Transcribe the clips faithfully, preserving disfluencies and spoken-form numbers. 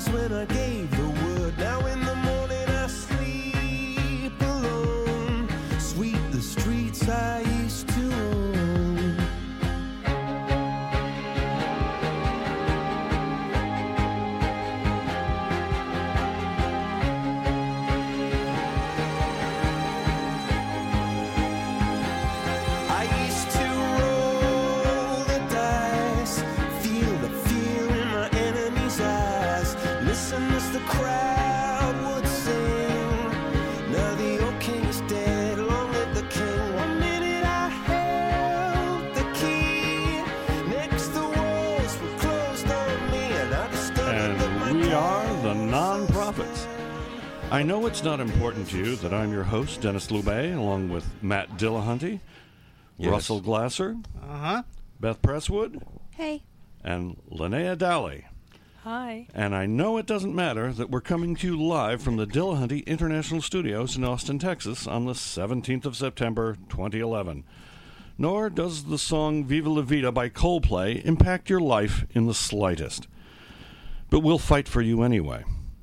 was when I gave the word. Now in the morning I sleep alone. Sweep the streets I used to own. I used to roll the dice, feel the fear in my enemy's eyes, listen as the crowd would sing. Now the old king is dead, long live the king. One minute I held the key, next the walls were closed on me, and I discovered that my And we are time the was Non-Prophets. I know it's not important to you that I'm your host, Dennis Loubet, along with Matt Dillahunty, Yes. Russell Glasser, Uh-huh. Beth Presswood, Hey. and Linnea Dowley. Hi. And I know it doesn't matter that we're coming to you live from the Dillahunty International Studios in Austin, Texas on the seventeenth of September, twenty eleven. Nor does the song Viva La Vida by Coldplay impact your life in the slightest. But we'll fight for you anyway.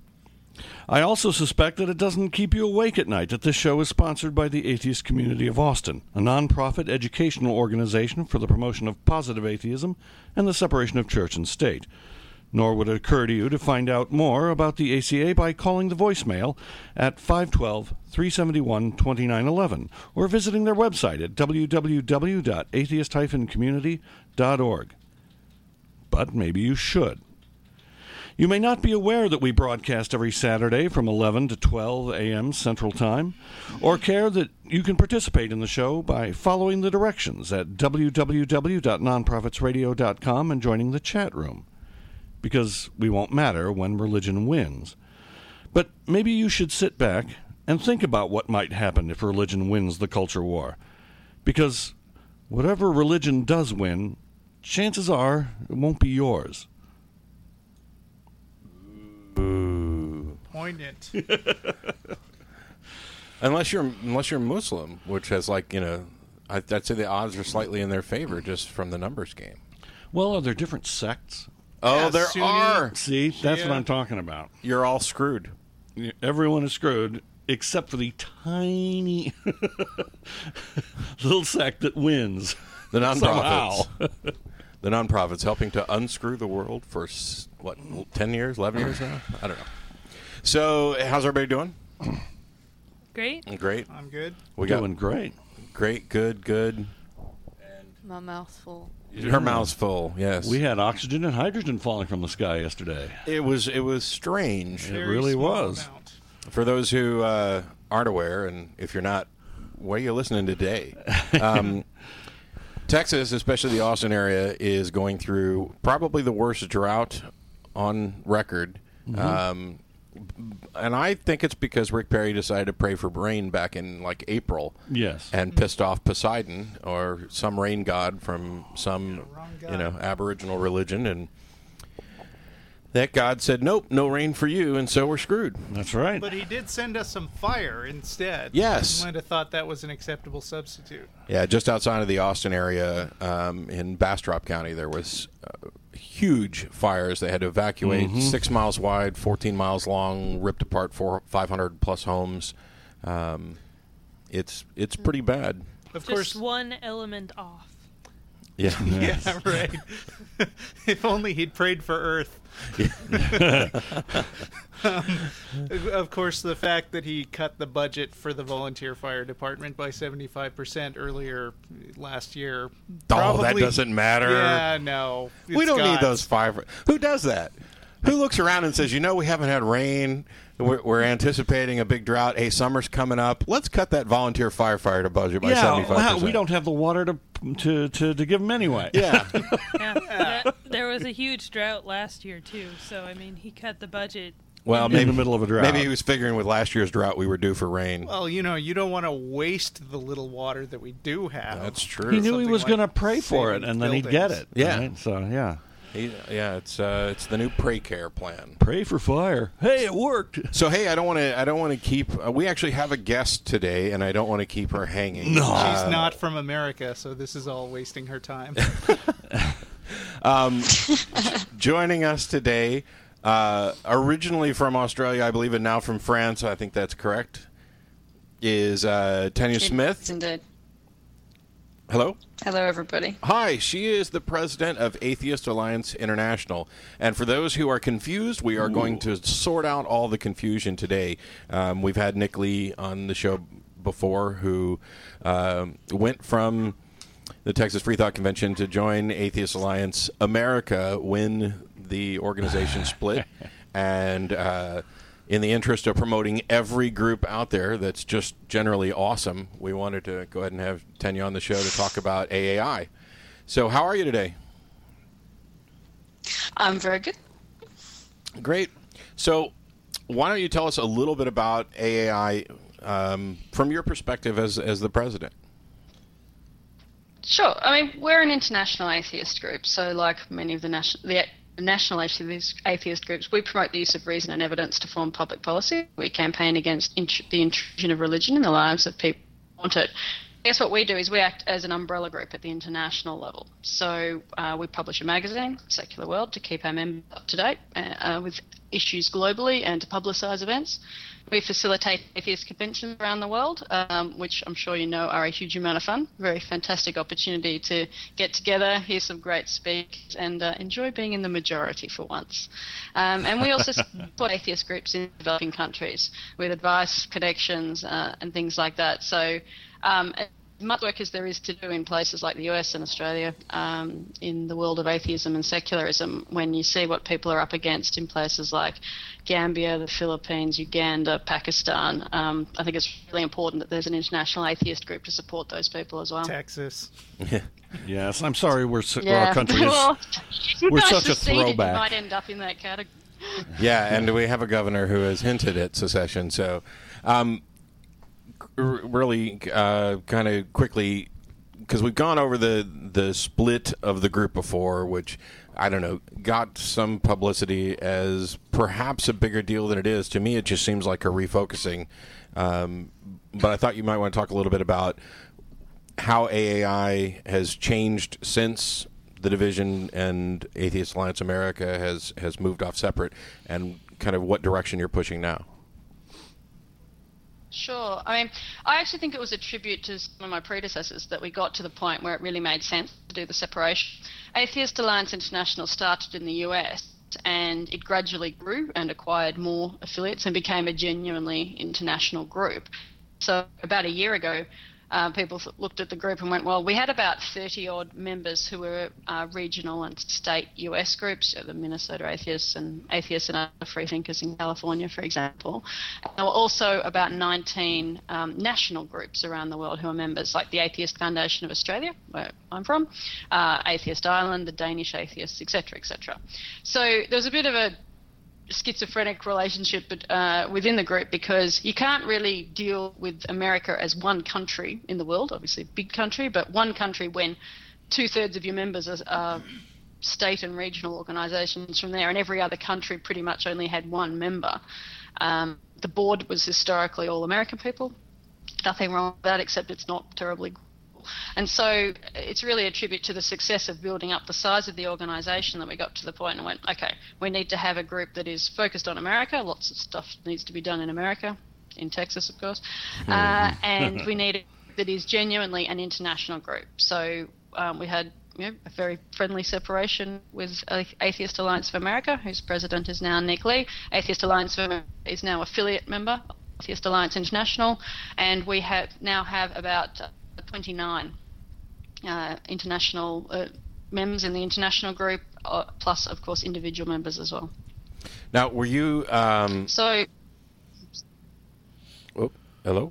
I also suspect that it doesn't keep you awake at night that this show is sponsored by the Atheist Community of Austin, a nonprofit educational organization for the promotion of positive atheism and the separation of church and state. Nor would it occur to you to find out more about the A C A by calling the voicemail at five one two, three seven one, two nine one one or visiting their website at w w w dot atheist dash community dot org. But maybe you should. You may not be aware that we broadcast every Saturday from eleven to twelve a.m. Central Time, or care that you can participate in the show by following the directions at w w w dot non profits radio dot com and joining the chat room. Because we won't matter when religion wins. But maybe you should sit back and think about what might happen if religion wins the culture war. Because whatever religion does win, chances are it won't be yours. Ooh. Poignant. Unless you're unless you're Muslim, which has like you know, I, I'd say the odds are slightly in their favor just from the numbers game. Well, are there different sects? Oh, Yeah, there Sunni. are. See, that's Yeah. what I'm talking about. You're all screwed. Everyone is screwed except for the tiny little sect that wins. The Somehow. non-profits. The non-profits helping to unscrew the world for s- what ten years, eleven years now. I don't know. So, how's everybody doing? Great. Great. I'm good. We got Doing great. great, good, good. My mouth's full. Her mouth's full. Yes. We had oxygen and hydrogen falling from the sky yesterday. It was it was strange. It Very really small was. amount. For those who uh, aren't aware, and if you're not, what are you listening today? Um, Texas, especially the Austin area, is going through probably the worst drought on record. Mm-hmm. Um, and I think it's because Rick Perry decided to pray for rain back in like April Yes. and pissed off Poseidon or some rain god from some, wrong you guy. know, Aboriginal religion, and that god said, "Nope, no rain for you," and so we're screwed. That's right. But he did send us some fire instead. Yes. You might have thought that was an acceptable substitute. Yeah, just outside of the Austin area, um, in Bastrop County, there was uh, huge fires. They had to evacuate six miles wide, fourteen miles long, ripped apart four, five hundred plus homes. Um, it's it's pretty bad. Of Just course. one element off. Yeah. Yeah, right. If only he'd prayed for Earth. um, of course, the fact that he cut the budget for the volunteer fire department by seventy-five percent earlier last year. Oh, that probably- doesn't matter. Yeah, no. we it's don't need God's. those five. Who does that? Who looks around and says, "You know, we haven't had rain. We're, we're anticipating a big drought. Hey, summer's coming up. Let's cut that volunteer firefighter budget by yeah, seventy-five well, percent." we don't have the water to to to, to give them anyway. Yeah. Yeah. That- there was a huge drought last year too, so I mean, he cut the budget. Well, in maybe the middle of a drought. Maybe he was figuring with last year's drought we were due for rain. Well, you know, you don't want to waste the little water that we do have. That's true. He knew he Something was like going to pray for it, saving and then he'd get buildings. it. Yeah. right? So yeah, He, yeah, it's uh, it's the new pray care plan. pray for fire. Hey, it worked. So hey, I don't want to I don't want to keep. Uh, we actually have a guest today, and I don't want to keep her hanging. No. She's not from America, so this is all wasting her time. Um, joining us today, uh, originally from Australia, I believe, and now from France, I think that's correct, is uh, Tanya Smith. Yes, indeed. Hello? Hello, everybody. Hi, she is the president of Atheist Alliance International. And for those who are confused, we are Ooh. going to sort out all the confusion today. Um, we've had Nick Lee on the show before, who um, went from the Texas Free Thought Convention to join Atheist Alliance America when the organization split. And uh, in the interest of promoting every group out there that's just generally awesome, we wanted to go ahead and have Tanya on the show to talk about A A I. So how are you today? I'm very good. Great. So why don't you tell us a little bit about A A I um, from your perspective as as the president? Sure. I mean, we're an international atheist group, so like many of the national the national atheist, atheist groups, we promote the use of reason and evidence to form public policy. We campaign against int- the intrusion of religion in the lives of people who want it. I guess what we do is we act as an umbrella group at the international level. So uh, we publish a magazine, Secular World, to keep our members up to date uh, with issues globally and to publicise events. We facilitate atheist conventions around the world, um, which I'm sure you know are a huge amount of fun. Very fantastic opportunity to get together, hear some great speakers, and uh, enjoy being in the majority for once. Um, and we also support atheist groups in developing countries with advice, connections, uh, and things like that. So um, as much work as there is to do in places like the U S and Australia um, in the world of atheism and secularism, when you see what people are up against in places like Gambia, the Philippines, Uganda, Pakistan, um, I think it's really important that there's an international atheist group to support those people as well. Texas. Yes, I'm sorry we're so, yeah. our country is well, we're guys such a seceded, throwback. You might end up in that category. Yeah, and we have a governor who has hinted at secession. So, um, r- really, uh, kind of quickly, because we've gone over the the split of the group before, which I don't know, got some publicity as perhaps a bigger deal than it is. To me, it just seems like a refocusing. Um, but I thought you might want to talk a little bit about how A A I has changed since the division and Atheist Alliance America has, has moved off separate, and kind of what direction you're pushing now. Sure. I mean, I actually think it was a tribute to some of my predecessors that we got to the point where it really made sense to do the separation. Atheist Alliance International started in the U S and it gradually grew and acquired more affiliates and became a genuinely international group. So about a year ago, uh, people looked at the group and went, well, we had about thirty odd members who were uh, regional and state U S groups, the Minnesota Atheists and Atheists and Other Freethinkers in California, for example. And there were also about nineteen um, national groups around the world who are members, like the Atheist Foundation of Australia, where I'm from, uh, Atheist Ireland, the Danish Atheists, et cetera, et cetera. So there was a bit of a schizophrenic relationship but, uh, within the group, because you can't really deal with America as one country in the world, obviously a big country, but one country when two-thirds of your members are, are state and regional organisations from there, and every other country pretty much only had one member. Um, the board was historically all American people. Nothing wrong with that, except it's not terribly good. And so it's really a tribute to the success of building up the size of the organisation that we got to the point and went, okay, we need to have a group that is focused on America. Lots of stuff needs to be done in America, in Texas, of course. Uh, and we need a group that is genuinely an international group. So um, we had you know, a very friendly separation with Atheist Alliance of America, whose president is now Nick Lee. Atheist Alliance of America is now affiliate member of Atheist Alliance International. And we have now have about Uh, twenty-nine uh, international uh, members in the international group, uh, plus, of course, individual members as well. Now, were you... Um... So... Oh, hello?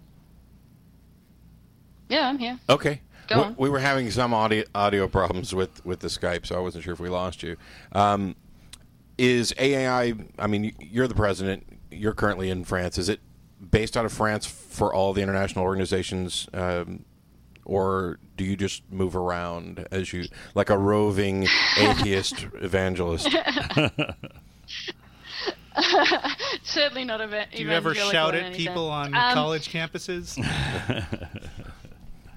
Yeah, I'm here. Okay. Go we, on. we were having some audio, audio problems with, with the Skype, so I wasn't sure if we lost you. Um, is A A I... I mean, you're the president. You're currently in France. Is it based out of France for all the international organizations... Um, or do you just move around as you, like a roving atheist evangelist? Certainly not eva- Do you ever shout at any people sense. on um, college campuses?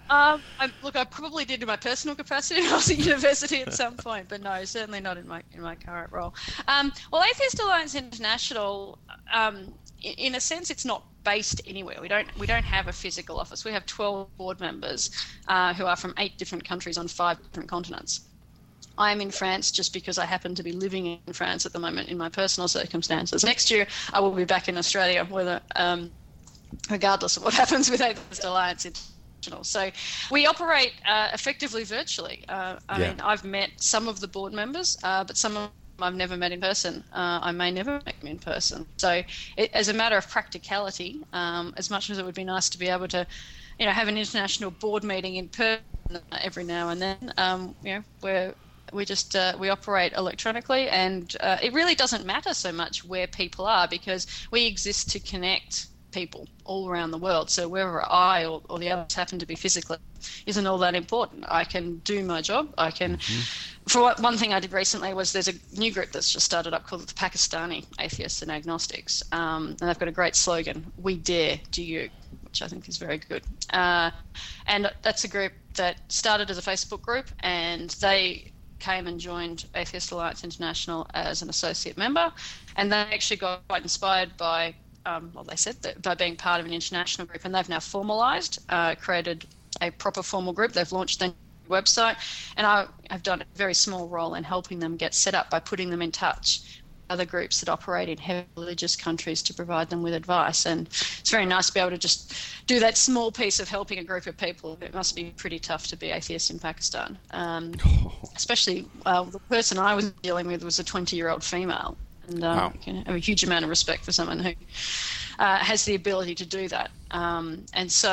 Um, I, look, I probably did in my personal capacity when I was at university at some point, but no, certainly not in my in my current role. Um, well, Atheist Alliance International, um, in, in a sense, it's not based anywhere. We don't we don't have a physical office. We have twelve board members uh, who are from eight different countries on five different continents. I am in France just because I happen to be living in France at the moment in my personal circumstances. Next year, I will be back in Australia, whether um, regardless of what happens with Atheist Alliance International. So we operate uh, effectively virtually. Uh, I Yeah. mean, I've met some of the board members, uh, but some of them I've never met in person. Uh, I may never meet them in person. So it, as a matter of practicality, um, as much as it would be nice to be able to, you know, have an international board meeting in person every now and then, um, you know, we're we just uh, we operate electronically, and uh, it really doesn't matter so much where people are because we exist to connect people all around the world. So wherever I or, or the others happen to be physically isn't all that important. I can do my job. I can. Mm-hmm. For what, one thing I did recently was there's a new group that's just started up called the Pakistani Atheists and Agnostics, um, and they've got a great slogan: "We dare, do you," which I think is very good. Uh, and that's a group that started as a Facebook group, and they came and joined Atheist Alliance International as an associate member, and they actually got quite inspired by Um, well, they said that by being part of an international group, and they've now formalised, uh, created a proper formal group. They've launched their website, and I have done a very small role in helping them get set up by putting them in touch with other groups that operate in heavily religious countries to provide them with advice. And it's very nice to be able to just do that small piece of helping a group of people. It must be pretty tough to be atheist in Pakistan, um, especially uh, the person I was dealing with was a twenty-year-old female. And um, Wow. I have a huge amount of respect for someone who uh, has the ability to do that. Um, and so,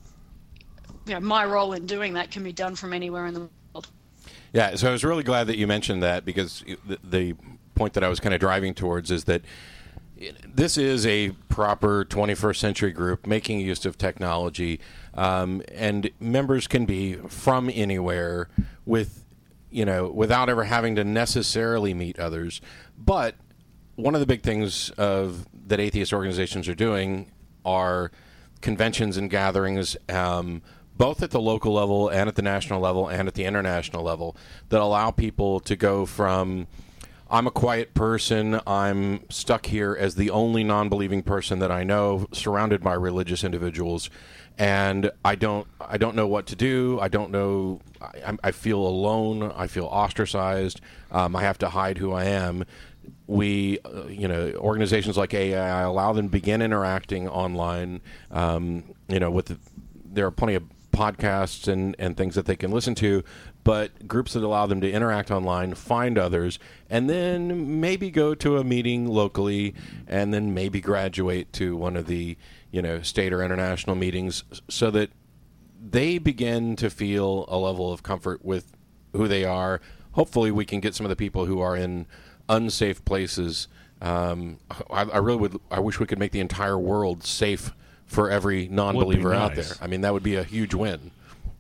you know, my role in doing that can be done from anywhere in the world. Yeah, so I was really glad that you mentioned that because the, the point that I was kind of driving towards is that this is a proper twenty-first century group making use of technology, um, and members can be from anywhere with, you know, without ever having to necessarily meet others. But one of the big things of that atheist organizations are doing are conventions and gatherings, um, both at the local level and at the national level and at the international level, that allow people to go from, I'm a quiet person, I'm stuck here as the only non-believing person that I know, surrounded by religious individuals, and I don't I don't know what to do. I don't know. I, I feel alone. I feel ostracized. Um, I have to hide who I am. We, uh, you know, organizations like A A I allow them to begin interacting online. Um, you know, with the, there are plenty of podcasts and, and things that they can listen to, but groups that allow them to interact online, find others, and then maybe go to a meeting locally, and then maybe graduate to one of the, you know, state or international meetings, so that they begin to feel a level of comfort with who they are. Hopefully we can get some of the people who are in unsafe places. Um, I, I really would, I wish we could make the entire world safe for every non-believer out nice. there. I mean, that would be a huge win.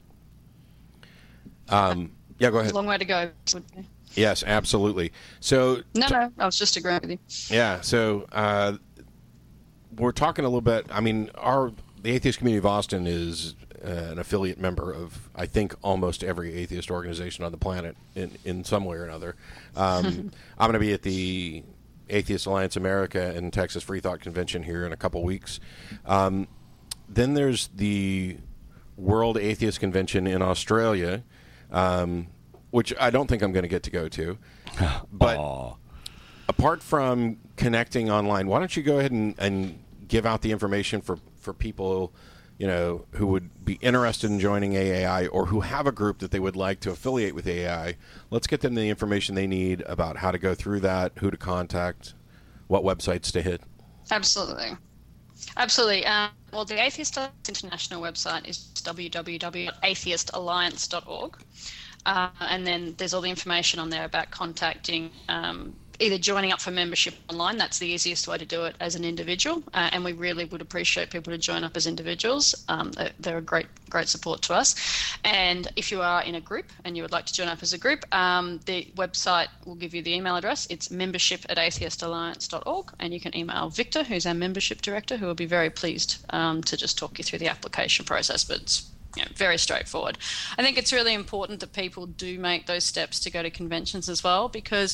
Um, yeah, go ahead. It's a long way to go. Yes, absolutely. So No, no, I was just agreeing with you. yeah, so uh, we're talking a little bit. I mean, our the Atheist Community of Austin is uh, an affiliate member of, I think, almost every atheist organization on the planet in, in some way or another. Um, I'm going to be at the Atheist Alliance America and Texas Free Thought Convention here in a couple weeks. Um, then there's the World Atheist Convention in Australia, um, which I don't think I'm going to get to go to. But Aw. apart from connecting online, why don't you go ahead and, and give out the information for, for people, you know, who would be interested in joining A A I or who have a group that they would like to affiliate with A A I. Let's get them the information they need about how to go through that, who to contact, what websites to hit. Absolutely. Absolutely. Um, well, the Atheist Alliance International website is w w w dot atheist alliance dot org. Uh, and then there's all the information on there about contacting, um, either joining up for membership online. That's the easiest way to do it as an individual. Uh, and we really would appreciate people to join up as individuals. Um, they're, they're a great, great support to us. And if you are in a group and you would like to join up as a group, um, the website will give you the email address. It's membership at atheist alliance dot org. And you can email Victor, who's our membership director, who will be very pleased um, to just talk you through the application process. But it's you know, very straightforward. I think it's really important that people do make those steps to go to conventions as well, because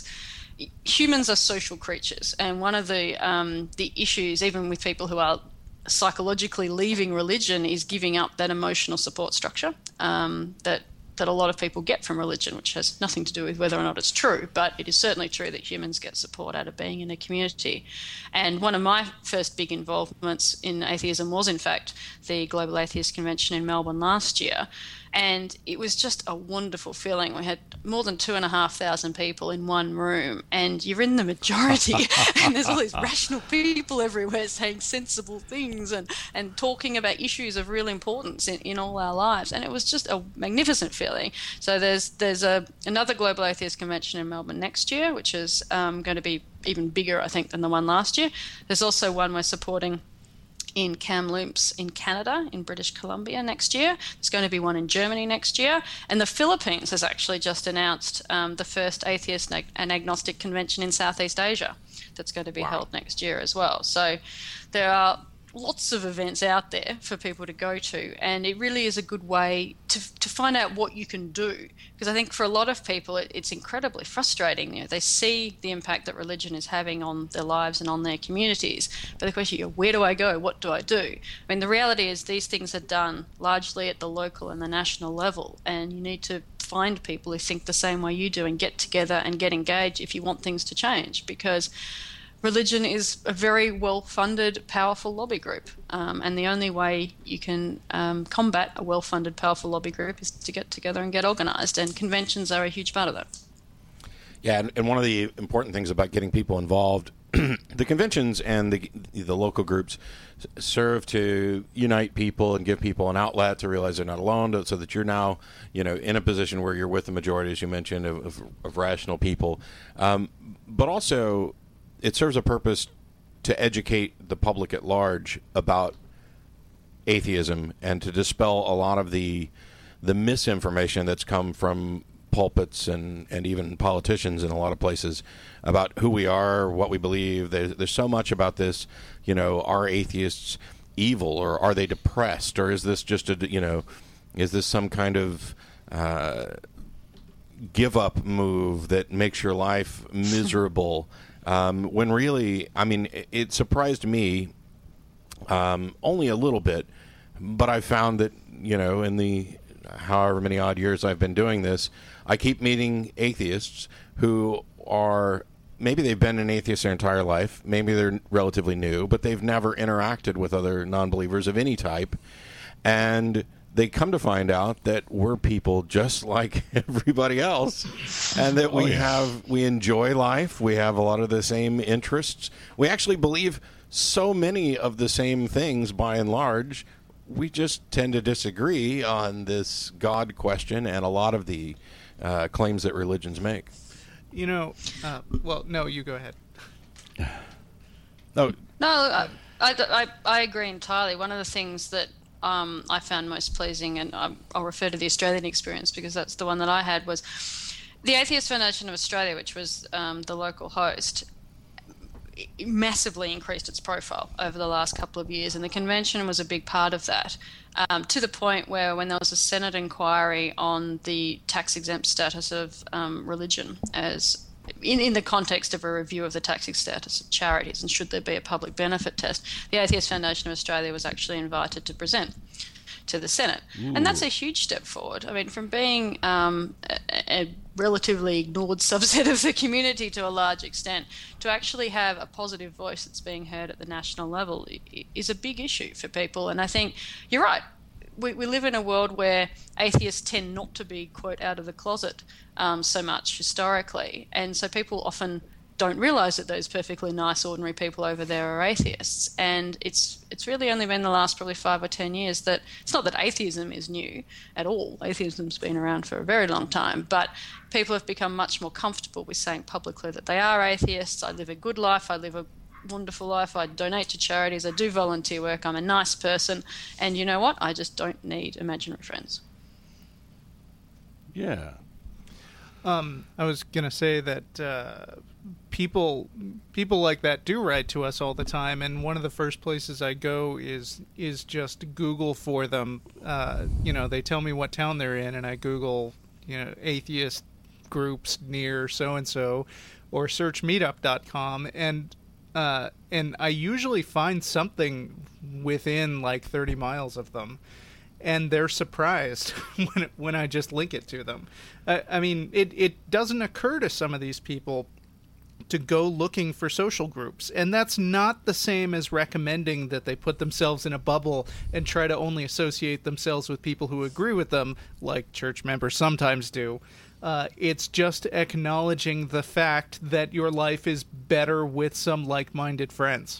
humans are social creatures, and one of the um, the issues, even with people who are psychologically leaving religion, is giving up that emotional support structure um, that that a lot of people get from religion, which has nothing to do with whether or not it's true, but it is certainly true that humans get support out of being in a community. And one of my first big involvements in atheism was, in fact, the Global Atheist Convention in Melbourne last year. And it was just a wonderful feeling. We had more than two and a half thousand people in one room, and you're in the majority, and there's all these rational people everywhere saying sensible things and, and talking about issues of real importance in, in all our lives. And it was just a magnificent feeling. So there's there's a another Global Atheist Convention in Melbourne next year, which is um, going to be even bigger, I think, than the one last year. There's also one we're supporting in Kamloops in Canada, in British Columbia next year. There's going to be one in Germany next year. And the Philippines has actually just announced um, the first atheist and agnostic convention in Southeast Asia that's going to be wow. held next year as well. So there are lots of events out there for people to go to, and it really is a good way to to find out what you can do, because I think for a lot of people it, it's incredibly frustrating. You know, they see the impact that religion is having on their lives and on their communities, but the question is, where do I go? What do I do? I mean, the reality is these things are done largely at the local and the national level, and you need to find people who think the same way you do and get together and get engaged if you want things to change, because religion is a very well-funded, powerful lobby group, um, and the only way you can um, combat a well-funded, powerful lobby group is to get together and get organised, and conventions are a huge part of that. Yeah, and, and one of the important things about getting people involved, the conventions and the the local groups serve to unite people and give people an outlet to realize they're not alone, so that you're now, you know, in a position where you're with the majority, as you mentioned, of, of, of rational people, um, but also it serves a purpose to educate the public at large about atheism and to dispel a lot of the the misinformation that's come from pulpits and, and even politicians in a lot of places about who we are, what we believe. There's, there's so much about this, you know, are atheists evil, or are they depressed, or is this just a, you know, is this some kind of uh, give up move that makes your life miserable? Um, when really, I mean, it, it surprised me um, only a little bit, but I found that, you know, in the however many odd years I've been doing this, I keep meeting atheists who are, maybe they've been an atheist their entire life, maybe they're relatively new, but they've never interacted with other non-believers of any type, and they come to find out that we're people just like everybody else, and that we oh, yeah. have we enjoy life. We have a lot of the same interests. We actually believe so many of the same things by and large. We just tend to disagree on this God question and a lot of the uh, claims that religions make. You know, uh, well, no, you go ahead. no, no, I, I, I agree entirely. One of the things that Um, I found most pleasing, and I'll refer to the Australian experience because that's the one that I had, was the Atheist Foundation of Australia, which was um, the local host, massively increased its profile over the last couple of years, and the convention was a big part of that, um, to the point where when there was a Senate inquiry on the tax-exempt status of um, religion as In, in the context of a review of the tax status of charities and should there be a public benefit test, the Atheist Foundation of Australia was actually invited to present to the Senate. Ooh. And that's a huge step forward. I mean, from being um, a, a relatively ignored subset of the community to a large extent, to actually have a positive voice that's being heard at the national level is a big issue for people. And I think you're right. We, we live in a world where atheists tend not to be, quote, out of the closet um, so much historically. And so people often don't realise that those perfectly nice, ordinary people over there are atheists. And it's it's really only been the last probably five or ten years that it's not that atheism is new at all. Atheism's been around for a very long time. But people have become much more comfortable with saying publicly that they are atheists. I live a good life. I live a wonderful life. I donate to charities. I do volunteer work. I'm a nice person. And you know what? I just don't need imaginary friends. Yeah. Um, I was gonna say that uh, people people like that do write to us all the time, and one of the first places I go is is just Google for them. Uh, you know, they tell me what town they're in, and I Google, you know, atheist groups near so and so, or search meetup dot com, and uh, and I usually find something within like thirty miles of them. And they're surprised when when I just link it to them. I, I mean, it, it doesn't occur to some of these people to go looking for social groups. And that's not the same as recommending that they put themselves in a bubble and try to only associate themselves with people who agree with them, like church members sometimes do. Uh, it's just acknowledging the fact that your life is better with some like-minded friends.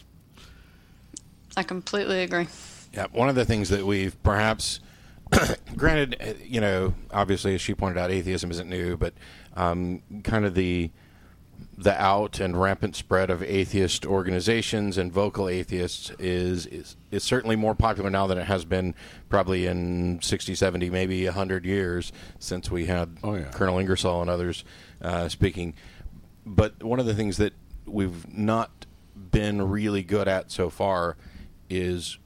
I completely agree. Yeah, one of the things that we've perhaps, granted, you know, obviously, as she pointed out, atheism isn't new, but um, kind of the the out and rampant spread of atheist organizations and vocal atheists is, is is certainly more popular now than it has been probably in sixty, seventy, maybe one hundred years since we had oh, yeah. Colonel Ingersoll and others uh, speaking. But one of the things that we've not been really good at so far is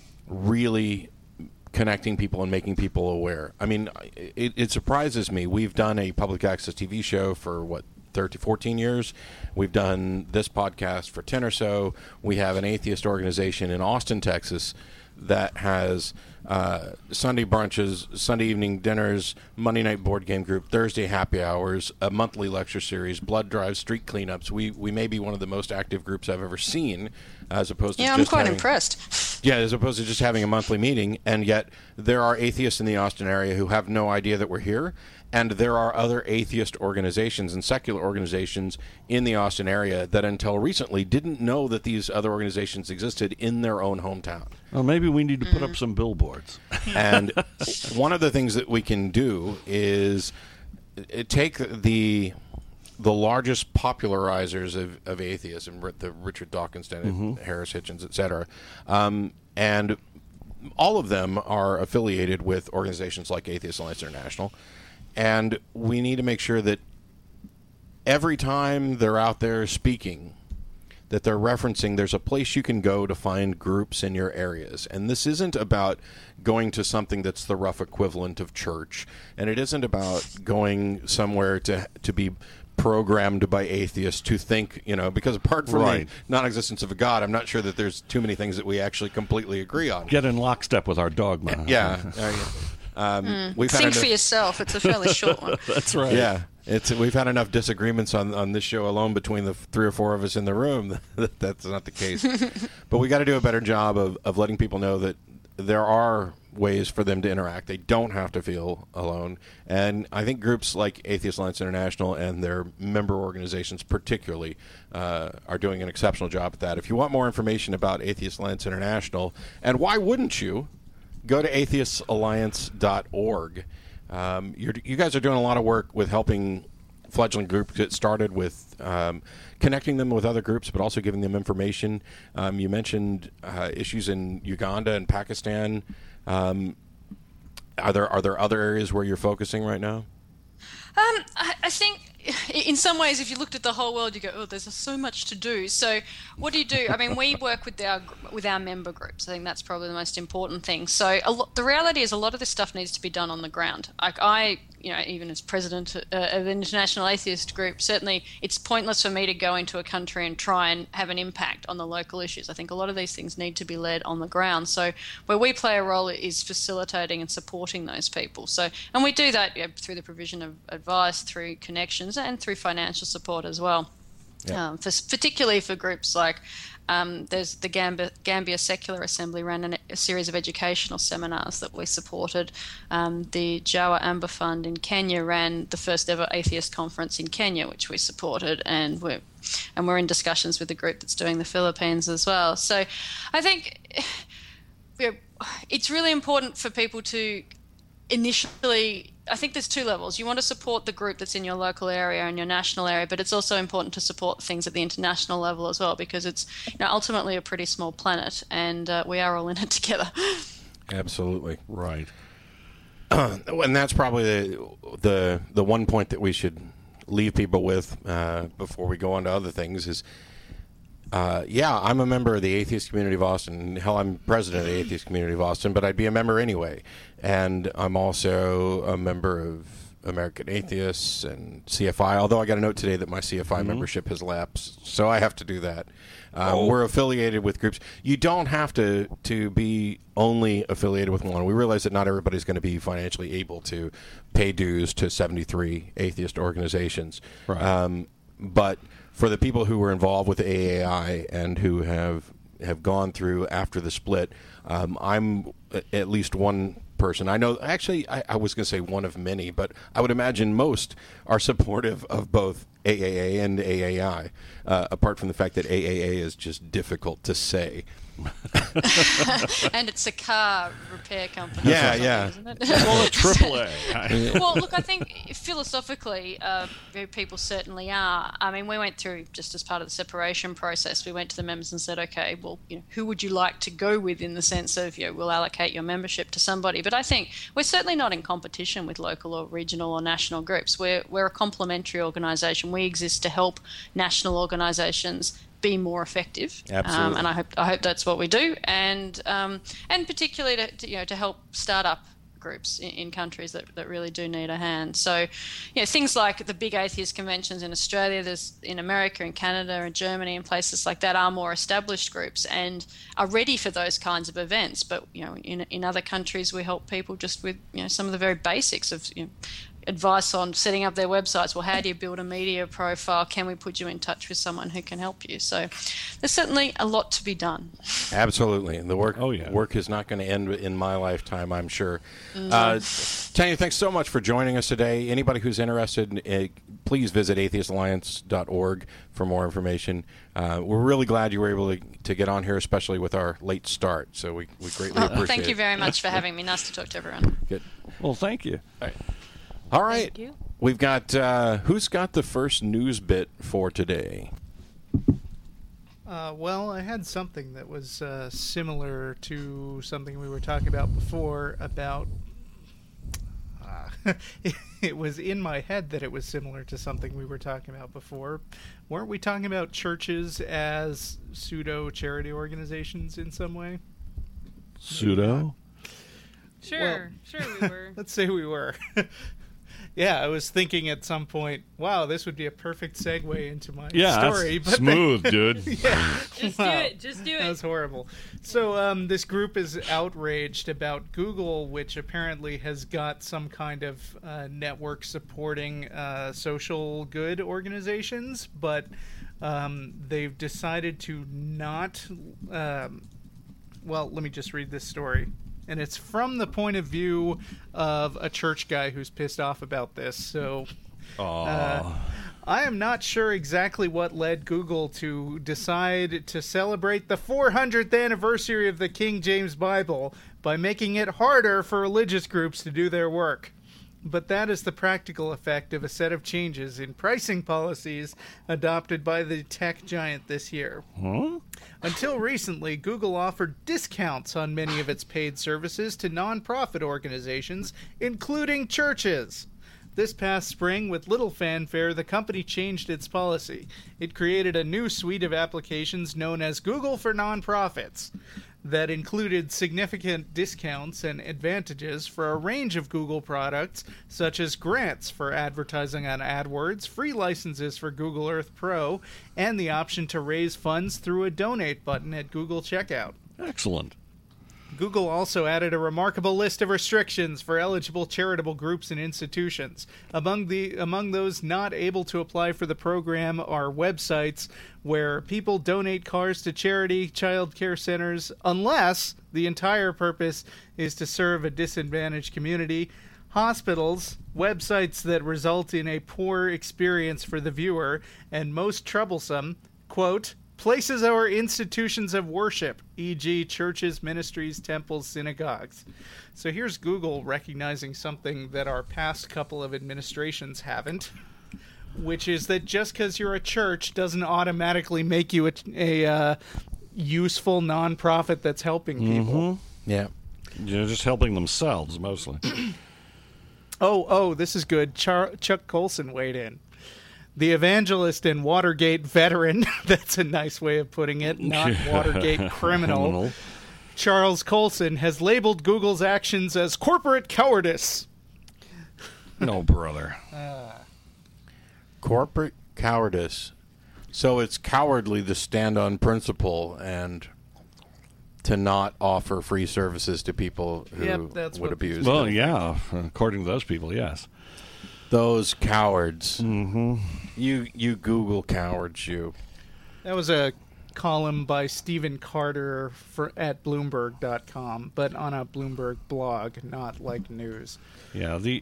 really connecting people and making people aware. I mean, it, it surprises me. We've done a public access T V show for, what, thirteen, fourteen years. We've done this podcast for ten or so. We have an atheist organization in Austin, Texas, that has uh, Sunday brunches, Sunday evening dinners, Monday night board game group, Thursday happy hours, a monthly lecture series, blood drives, street cleanups. We we may be one of the most active groups I've ever seen, as opposed to yeah, just I'm quite having, impressed. Yeah, as opposed to just having a monthly meeting, and yet there are atheists in the Austin area who have no idea that we're here, and there are other atheist organizations and secular organizations in the Austin area that until recently didn't know that these other organizations existed in their own hometown. Well, maybe we need to put up some billboards. And one of the things that we can do is take the the largest popularizers of, of atheism, the Richard Dawkins, mm-hmm. Harris Hitchens, et cetera, um, and all of them are affiliated with organizations like Atheist Alliance International. And we need to make sure that every time they're out there speaking, that they're referencing there's a place you can go to find groups in your areas. And this isn't about going to something that's the rough equivalent of church. And it isn't about going somewhere to to be programmed by atheists to think, you know, because apart from right. the non-existence of a God, I'm not sure that there's too many things that we actually completely agree on. Get in lockstep with our dogma. Yeah. Um, mm. we've Think had enough, for yourself. It's a fairly short one. That's right. Yeah, it's we've had enough disagreements on, on this show alone between the three or four of us in the room. that That's not the case. But we got to do a better job of, of letting people know that there are ways for them to interact. They don't have to feel alone. And I think groups like Atheist Alliance International and their member organizations particularly uh, are doing an exceptional job at that. If you want more information about Atheist Alliance International, and why wouldn't you, go to atheist alliance dot org. Um, you're, you guys are doing a lot of work with helping fledgling groups get started with um, connecting them with other groups, but also giving them information. Um, you mentioned uh, issues in Uganda and Pakistan. Um, are there are there other areas where you're focusing right now? Um, I, I think in some ways, if you looked at the whole world, you go, oh, there's so much to do. So what do you do? I mean, we work with our with our member groups. I think that's probably the most important thing. So a lot, the reality is a lot of this stuff needs to be done on the ground. Like I, you know, even as president uh, of the International Atheist Group, certainly it's pointless for me to go into a country and try and have an impact on the local issues. I think a lot of these things need to be led on the ground. So where we play a role is facilitating and supporting those people. So, and we do that, you know, through the provision of advice, through connections, and through financial support as well. Yeah. Um, for, particularly for groups like um, there's the Gambia, Gambia Secular Assembly ran an, a series of educational seminars that we supported. Um, the Jawa Amber Fund in Kenya ran the first ever atheist conference in Kenya, which we supported, and we're and we're in discussions with the group that's doing the Philippines as well. So I think you know, it's really important for people to initially, I think there's two levels. You want to support the group that's in your local area and your national area, but it's also important to support things at the international level as well, because it's, you know, ultimately a pretty small planet, and uh, we are all in it together. Absolutely. Right. And that's probably the, the the one point that we should leave people with uh, before we go on to other things is, uh, yeah, I'm a member of the atheist community of Austin. Hell, I'm president of the atheist community of Austin, but I'd be a member anyway. And I'm also a member of American Atheists and C F I, although I got a note today that my C F I mm-hmm. membership has lapsed, so I have to do that. Um, oh. We're affiliated with groups. You don't have to, to be only affiliated with one. We realize that not everybody's going to be financially able to pay dues to seventy-three atheist organizations. Right. Um, but for the people who were involved with A A I and who have have gone through after the split, um, I'm at least one person. I know, actually, I, I was going to say one of many, but I would imagine most are supportive of both A A A and A A I, uh, apart from the fact that A A A is just difficult to say. And it's a car repair company. Yeah, yeah. Isn't it? Well, a triple A. Well, look, I think philosophically, uh, people certainly are. I mean, we went through, just as part of the separation process, we went to the members and said, okay, well, you know, who would you like to go with, in the sense of, you know, we'll allocate your membership to somebody. But I think we're certainly not in competition with local or regional or national groups. We're, we're a complementary organisation. We exist to help national organisations be more effective. Absolutely. Um, and I hope I hope that's what we do, and um, and particularly to, to you know to help start up groups in, in countries that, that really do need a hand. So, you know, things like the big atheist conventions in Australia, there's in America and Canada and Germany and places like that are more established groups and are ready for those kinds of events. But you know, in in other countries, we help people just with you know some of the very basics of you know, advice on setting up their websites. Well, how do you build a media profile? Can we put you in touch with someone who can help you? So there's certainly a lot to be done. Absolutely. And the work oh, yeah. work is not going to end in my lifetime, I'm sure. Mm. Uh, Tanya, thanks so much for joining us today. Anybody who's interested, uh, please visit atheist alliance dot org for more information. Uh, we're really glad you were able to, to get on here, especially with our late start. So we, we greatly Oh, appreciate it. thank you very much for having me. Nice to talk to everyone. Good. Well, thank you. All right. All right. Thank you. We've got, uh, who's got the first news bit for today? Uh, well, I had something that was uh, similar to something we were talking about before about... Uh, it, it was in my head that it was similar to something we were talking about before. Weren't we talking about churches as pseudo-charity organizations in some way? Pseudo? Sure, Well, sure we were. Let's say we were. Yeah, I was thinking at some point, wow, this would be a perfect segue into my Yeah, story. that's smooth, dude. Yeah. Just Wow. do it. Just do That it. was horrible. So um, this group is outraged about Google, which apparently has got some kind of uh, network supporting uh, social good organizations, but um, they've decided to not... Um, well, let me just read this story. And it's from the point of view of a church guy who's pissed off about this. So uh, I am not sure exactly what led Google to decide to celebrate the four hundredth anniversary of the King James Bible by making it harder for religious groups to do their work. But that is the practical effect of a set of changes in pricing policies adopted by the tech giant this year. Huh? Until recently, Google offered discounts on many of its paid services to nonprofit organizations, including churches. This past spring, with little fanfare, the company changed its policy. It created a new suite of applications known as Google for Nonprofits that included significant discounts and advantages for a range of Google products, such as grants for advertising on AdWords, free licenses for Google Earth Pro, and the option to raise funds through a donate button at Google Checkout. Excellent. Google also added a remarkable list of restrictions for eligible charitable groups and institutions. Among the among those not able to apply for the program are websites where people donate cars to charity child care centers, unless the entire purpose is to serve a disadvantaged community, hospitals, websites that result in a poor experience for the viewer, and most troublesome, quote, places or institutions of worship, for example churches, ministries, temples, synagogues. So here's Google recognizing something that our past couple of administrations haven't, which is that just because you're a church doesn't automatically make you a, a uh, useful nonprofit that's helping people. Mm-hmm. Yeah. You're just helping themselves, mostly. Oh, oh, this is good. Char- Chuck Colson weighed in. The evangelist and Watergate veteran, that's a nice way of putting it, not Watergate criminal, Criminal. Charles Colson has labeled Google's actions as corporate cowardice. No, brother. Corporate cowardice. So it's cowardly to stand on principle and to not offer free services to people who Yep, that's would what- abuse Well, them. yeah, according to those people, yes. Those cowards. Mm-hmm. You you Google cowards, you. That was a column by Stephen Carter for, at Bloomberg dot com, but on a Bloomberg blog, not like news. Yeah, the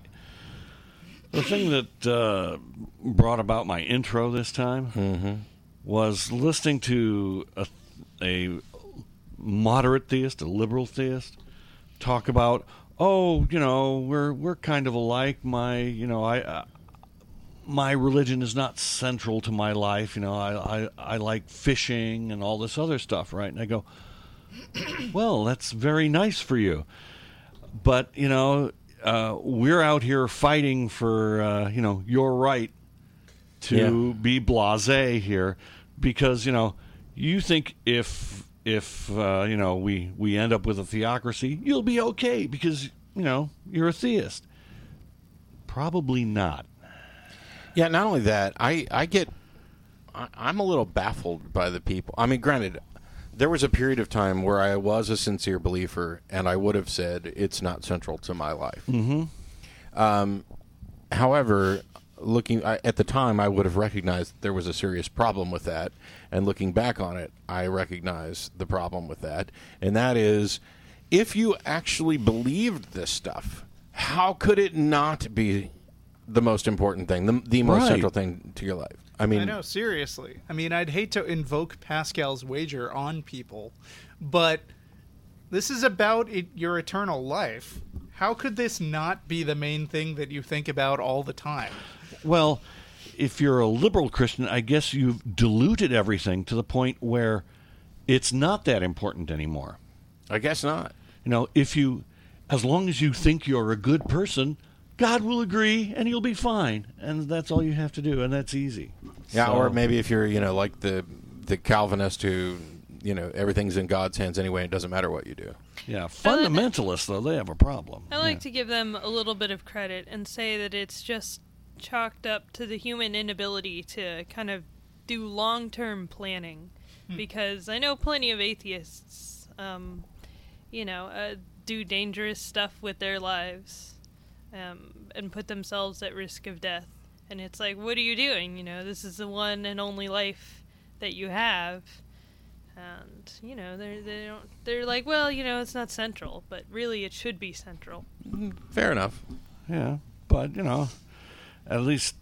the thing that uh, brought about my intro this time Mm-hmm. was listening to a, a moderate theist, a liberal theist, talk about, oh, you know, we're we're kind of alike. My, you know, I. Uh, my religion is not central to my life. You know, I, I, I like fishing and all this other stuff, right? And I go, well, that's very nice for you. But, you know, uh, we're out here fighting for, uh, you know, your right to Yeah. be blasé here because, you know, you think if, if uh, you know, we, we end up with a theocracy, you'll be okay because, you know, you're a theist. Probably not. Yeah, not only that, I, I get, I, I'm a little baffled by the people. I mean, granted, there was a period of time where I was a sincere believer, and I would have said it's not central to my life. Mm-hmm. Um, however, looking I, at the time, I would have recognized there was a serious problem with that, and looking back on it, I recognize the problem with that, and that is, if you actually believed this stuff, how could it not be the most important thing, the, the most Right. central thing to your life? I mean, I know, seriously. I mean, I'd hate to invoke Pascal's wager on people, but this is about it, your eternal life. How could this not be the main thing that you think about all the time? Well, if you're a liberal Christian, I guess you've diluted everything to the point where it's not that important anymore. I guess not. You know, if you, as long as you think you're a good person, God will agree and you'll be fine. And that's all you have to do, and that's easy. Yeah, So- or maybe if you're, you know, like the the Calvinist who, you know, everything's in God's hands anyway, it doesn't matter what you do. Yeah, fundamentalists, though, they have a problem. I like Yeah. to give them a little bit of credit and say that it's just chalked up to the human inability to kind of do long-term planning. Because I know plenty of atheists, um, you know, uh, do dangerous stuff with their lives um, and put themselves at risk of death. And it's like, what are you doing? You know, this is the one and only life that you have. And, you know, they're, they don't, they're like, well, you know, it's not central, but really it should be central. Fair enough. Yeah, but, you know, at least...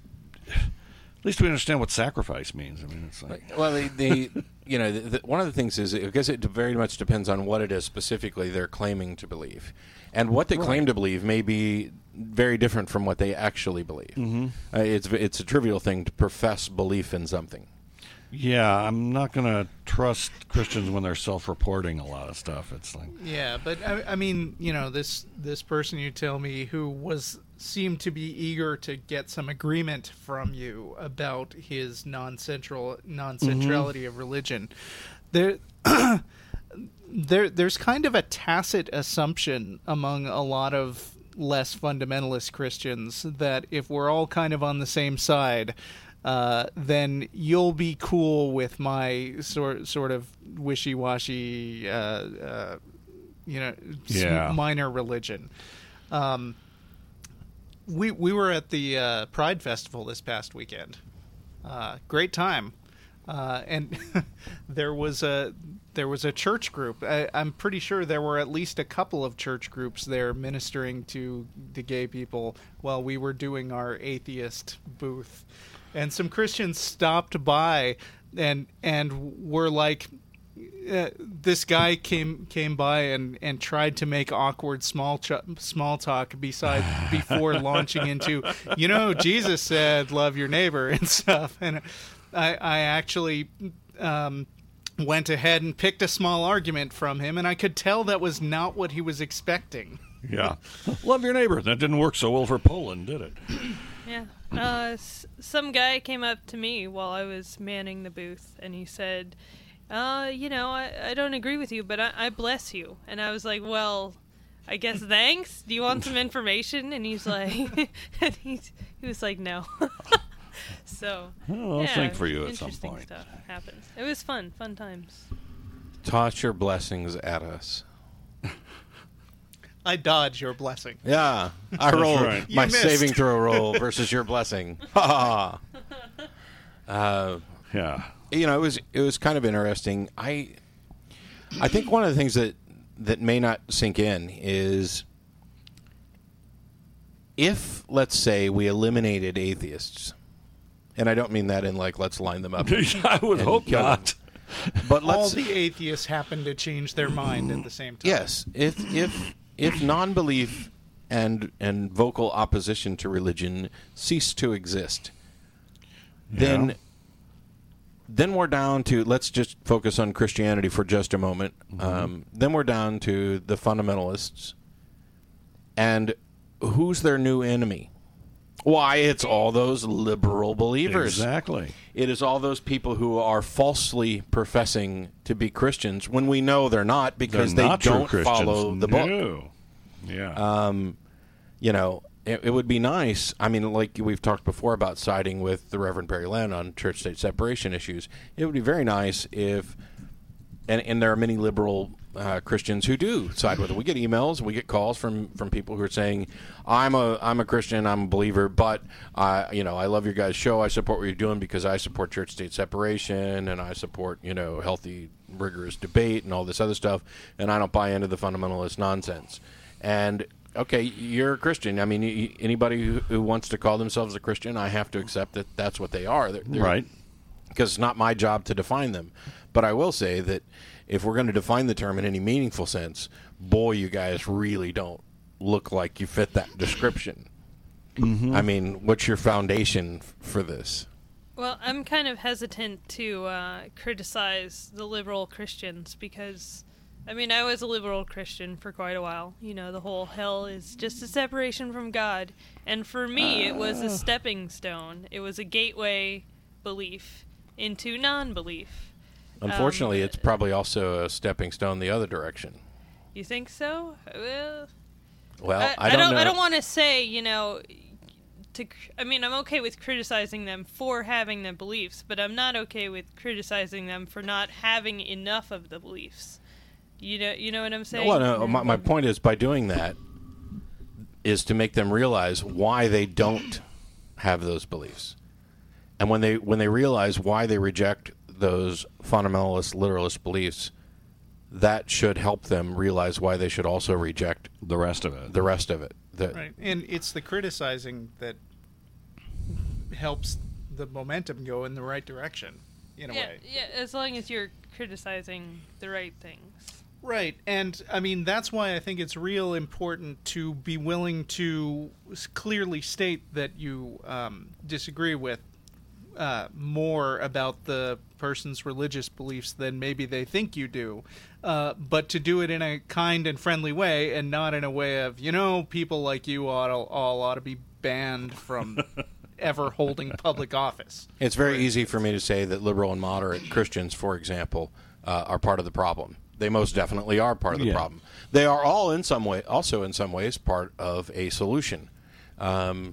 At least we understand what sacrifice means. I mean, it's like... Well, the, the you know, the, the, one of the things is, I guess it very much depends on what it is specifically they're claiming to believe. And what they Right. claim to believe may be very different from what they actually believe. Mm-hmm. Uh, it's it's a trivial thing to profess belief in something. Yeah, I'm not going to trust Christians when they're self-reporting a lot of stuff. It's like... Yeah, but I, I mean, you know, this this person you tell me who was seemed to be eager to get some agreement from you about his non-central non-centrality of religion. There, there, there's kind of a tacit assumption among a lot of less fundamentalist Christians that if we're all kind of on the same side, uh, then you'll be cool with my sort sort of wishy-washy, uh, uh, you know, s- Yeah. minor religion. Um, we we were at the uh, Pride Festival this past weekend. Uh, great time, uh, and there was a there was a church group. I, I'm pretty sure there were at least a couple of church groups there ministering to the gay people while we were doing our atheist booth. And some Christians stopped by and and were like, uh, this guy came came by and, and tried to make awkward small ch- small talk beside before launching into, you know, Jesus said love your neighbor and stuff. And I I actually um, went ahead and picked a small argument from him, and I could tell that was not what he was expecting. Yeah. Love your neighbor. That didn't work so well for Poland, did it? Yeah. Uh, s- some guy came up to me while I was manning the booth, and he said, uh, you know, I, I don't agree with you, but I, I bless you. And I was like, well, I guess thanks. Do you want some information? And he's like, and he's, he was like, no. So, Well, I'll yeah, think for you at some interesting point. stuff happens. It was fun, fun times. Toss your blessings at us. I dodge your blessing. Yeah, I roll right. my You missed. saving throw roll versus your blessing. Ha ha. Uh, Yeah. you know, it was it was kind of interesting. I I think one of the things that that may not sink in is if, let's say, we eliminated atheists, and I don't mean that in like let's line them up, I would and hope kill not. but All let's the atheists happen to change their mind at the same time. yes, if if if non-belief and and vocal opposition to religion cease to exist, then Yeah. then we're down to, let's just focus on Christianity for just a moment. Mm-hmm. Um, then we're down to the fundamentalists, and who's their new enemy? Why, it's all those liberal believers. Exactly. It is all those people who are falsely professing to be Christians when we know they're not, because They're they not true don't Christians. follow the book. No. Yeah. Um, you know, it, it would be nice. I mean, like we've talked before about siding with the Reverend Barry Lynn on church-state separation issues. It would be very nice if, and, and there are many liberal uh, Christians who do side with it. We get emails, we get calls from, from people who are saying, "I'm a I'm a Christian, I'm a believer, but I you know I love your guys' show. I support what you're doing because I support church-state separation and I support you know healthy, rigorous debate and all this other stuff, and I don't buy into the fundamentalist nonsense." And okay, you're a Christian. I mean, y- anybody who, who wants to call themselves a Christian, I have to accept that that's what they are. They're, they're, right. Because it's not my job to define them. But I will say that if we're going to define the term in any meaningful sense, boy, you guys really don't look like you fit that description. Mm-hmm. I mean, what's your foundation f- for this? Well, I'm kind of hesitant to uh, criticize the liberal Christians because, I mean, I was a liberal Christian for quite a while. You know, the whole hell is just a separation from God. And for me, it was a stepping stone. It was a gateway belief into non-belief. Unfortunately, Um, it's probably also a stepping stone the other direction. You think so? Well, Well, I, I, don't, don't. know. I don't want to say, you know, to. cr- I mean, I'm okay with criticizing them for having the beliefs, but I'm not okay with criticizing them for not having enough of the beliefs. You know, you know what I'm saying? Well, no, my, my point is, by doing that, is to make them realize why they don't have those beliefs, and when they when they realize why they reject those fundamentalist literalist beliefs, that should help them realize why they should also reject The rest of it. the rest of it. The, Right. And it's the criticizing that helps the momentum go in the right direction, in a Yeah, way. yeah. As long as you're criticizing the right things. Right. And, I mean, that's why I think it's real important to be willing to s- clearly state that you um, disagree with uh, more about the person's religious beliefs than maybe they think you do, uh, but to do it in a kind and friendly way and not in a way of, you know, people like you ought to, all ought to be banned from ever holding public office. It's very easy for me to say that liberal and moderate Christians, for example, uh, are part of the problem. They most definitely are part of the Yeah. problem. They are all in some way, also in some ways, part of a solution. Um,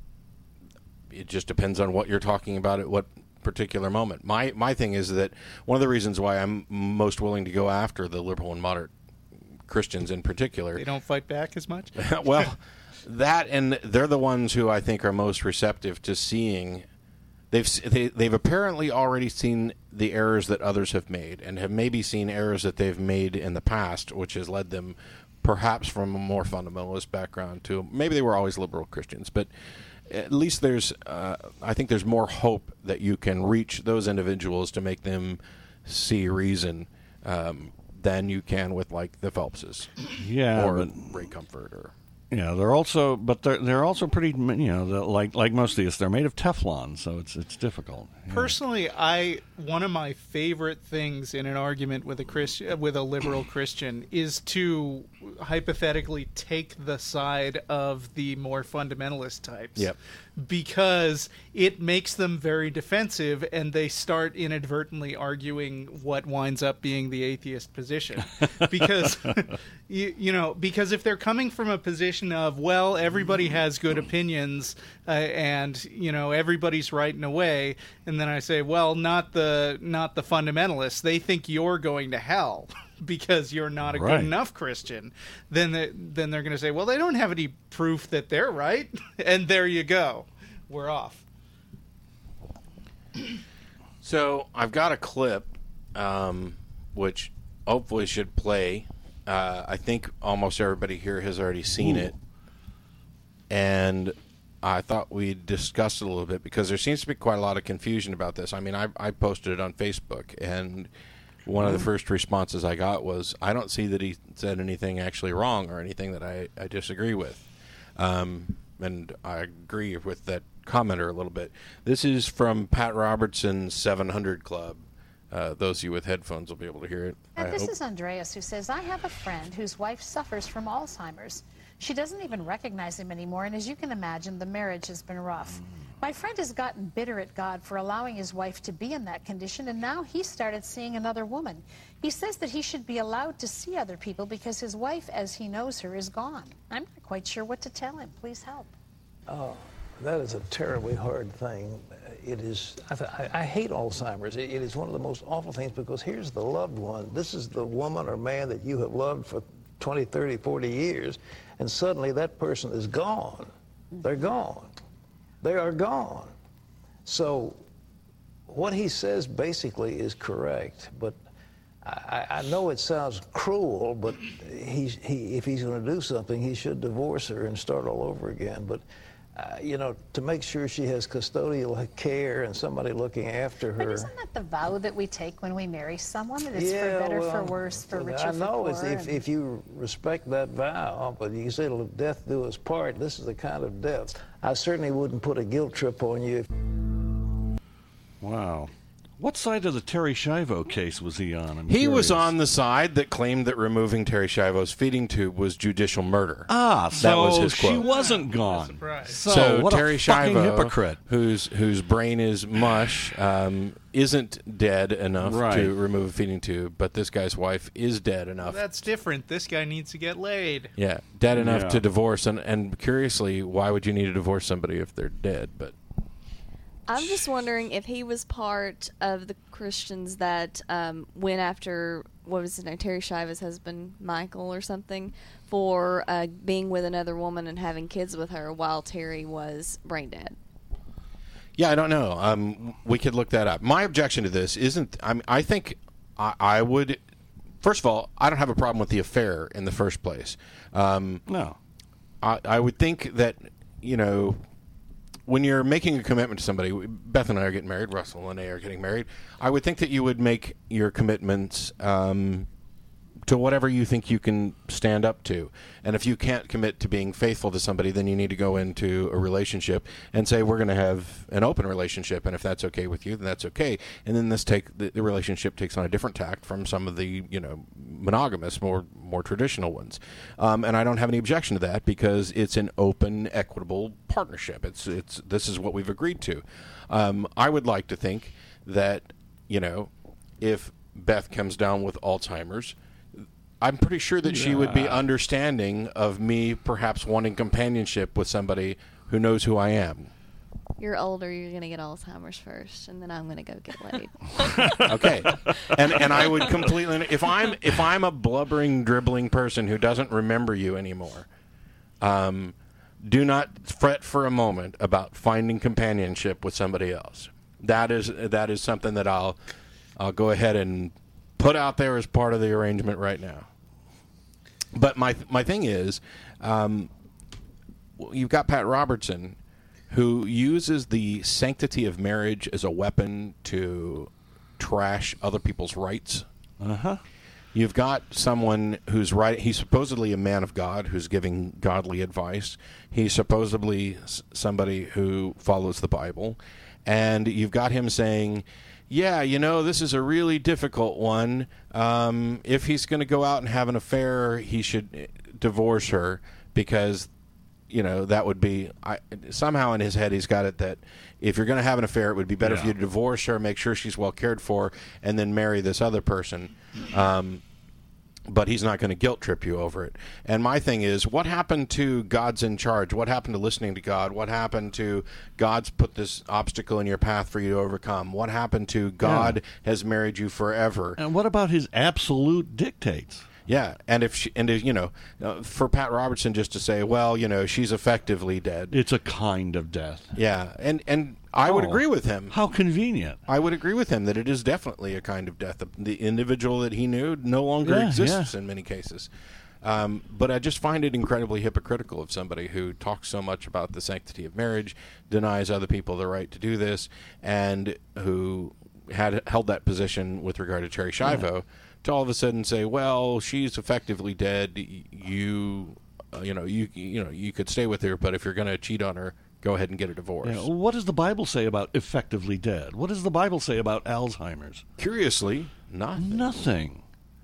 it just depends on what you're talking about at what particular moment. My my thing is that one of the reasons why I'm most willing to go after the liberal and moderate Christians in particular. They don't fight back as much. Well, that, and they're the ones who I think are most receptive to seeing. They've s- they, they've apparently already seen the errors that others have made, and have maybe seen errors that they've made in the past, which has led them, perhaps from a more fundamentalist background, to maybe they were always liberal Christians, but at least there's, uh, I think there's more hope that you can reach those individuals to make them see reason um, than you can with like the Phelpses Yeah, or but Ray Comfort or. yeah, they're also, but they're they're also pretty, you know, the, like like most of these, they're made of Teflon, so it's it's difficult. Yeah. Personally, I one of my favorite things in an argument with a Christian, with a liberal Christian, is to hypothetically take the side of the more fundamentalist types. Yep. because it makes them very defensive, and they start inadvertently arguing what winds up being the atheist position. Because, you, you know, because if they're coming from a position of, well, everybody has good opinions, uh, and, you know, everybody's right in a way, and then I say, well, not the not the fundamentalists. They think you're going to hell because you're not a Right. good enough Christian. Then they, then they're going to say, well, they don't have any proof that they're right, and there you go. We're off. So I've got a clip, um, which hopefully should play. Uh, I think almost everybody here has already seen Ooh. it, and I thought we'd discuss it a little bit because there seems to be quite a lot of confusion about this. I mean, I, I posted it on Facebook, and one of the first responses I got was, I don't see that he said anything actually wrong or anything that I, I disagree with. Um, and I agree with that commenter a little bit. This is from Pat Robertson's seven hundred Club. Uh, those of you with headphones will be able to hear it. And I this hope. is Andreas, who says, I have a friend whose wife suffers from Alzheimer's. She doesn't even recognize him anymore, and as you can imagine, the marriage has been rough. My friend has gotten bitter at God for allowing his wife to be in that condition, and now he started seeing another woman. He says that he should be allowed to see other people because his wife, as he knows her, is gone. I'm not quite sure what to tell him. Please help. Oh, that is a terribly hard thing. It is, I, th- I, I hate Alzheimer's. It, it is one of the most awful things because here's the loved one. This is the woman or man that you have loved for twenty, thirty, forty years, and suddenly that person is gone. They're gone. They are gone. So what he says basically is correct, but I, I know it sounds cruel, but he's, he, if he's going to do something, he should divorce her and start all over again. But Uh, you know, to make sure she has custodial care and somebody looking after her. But isn't that the vow that we take when we marry someone? That it's yeah, for better, well, for worse, for I richer, know for it's poorer. if, if you respect that vow, but you say till death do us part, this is the kind of death. I certainly wouldn't put a guilt trip on you. If Wow. What side of the Terry Schiavo case was he on? I'm He was curious. on the side that claimed that removing Terry Schiavo's feeding tube was judicial murder. Ah, so that was his she quote. wasn't gone. Surprise. So, So what Terry a fucking Schiavo, hypocrite. whose whose brain is mush, um, isn't dead enough Right. to remove a feeding tube, but this guy's wife is dead enough. That's different. This guy needs to get laid. yeah, dead enough Yeah. to divorce. And, and curiously, why would you need to divorce somebody if they're dead? But I'm just wondering if he was part of the Christians that um, went after, what was his name, Terry Schiavo's husband, Michael or something, for uh, being with another woman and having kids with her while Terry was brain dead. yeah, I don't know. Um, we could look that up. My objection to this isn't. I mean, I think I, I would. First of all, I don't have a problem with the affair in the first place. Um, No. I, I would think that, you know, when you're making a commitment to somebody, Beth and I are getting married, Russell and I are getting married, I would think that you would make your commitments um, to whatever you think you can stand up to. And if you can't commit to being faithful to somebody, then you need to go into a relationship and say, we're going to have an open relationship, and if that's okay with you, then that's okay. And then this take the, the relationship takes on a different tact from some of the, you know, monogamous, more more traditional ones. Um, and I don't have any objection to that because it's an open, equitable partnership. It's it's this is what we've agreed to. Um, I would like to think that, you know, if Beth comes down with Alzheimer's, I'm pretty sure that she would be understanding of me perhaps wanting companionship with somebody who knows who I am. You're older, you're going to get Alzheimer's first, and then I'm going to go get laid. Okay, and and I would completely if I'm if I'm a blubbering, dribbling person who doesn't remember you anymore, um, do not fret for a moment about finding companionship with somebody else. That is that is something that I'll I'll go ahead and put out there as part of the arrangement right now. But my my thing is, um, you've got Pat Robertson, who uses the sanctity of marriage as a weapon to trash other people's rights. Uh-huh. You've got someone who's right. He's supposedly a man of God who's giving godly advice. He's supposedly s- somebody who follows the Bible. And you've got him saying, yeah, you know, this is a really difficult one. Um, if he's going to go out and have an affair, he should divorce her because you know, that would be I, somehow in his head he's got it that if you're going to have an affair, it would be better Yeah. for you to divorce her, make sure she's well cared for, and then marry this other person. Um, but he's not going to guilt trip you over it. And my thing is, what happened to God's in charge? What happened to listening to God? What happened to God's put this obstacle in your path for you to overcome? What happened to God has married you forever? And what about his absolute dictates? Yeah, and if she, and if, you know, uh, for Pat Robertson just to say, well, you know, she's effectively dead. It's a kind of death. Yeah, and and I would Oh, agree with him. How convenient. I would agree with him that it is definitely a kind of death. The, the individual that he knew no longer Yeah, exists yeah. in many cases. Um, but I just find it incredibly hypocritical of somebody who talks so much about the sanctity of marriage, denies other people the right to do this, and who had held that position with regard to Terri Schiavo, to all of a sudden say, "Well, she's effectively dead. Y- You, uh, you know, you you know, you could stay with her, but if you're going to cheat on her, go ahead and get a divorce." Yeah, what does the Bible say about effectively dead? What does the Bible say about Alzheimer's? Curiously, nothing. Nothing.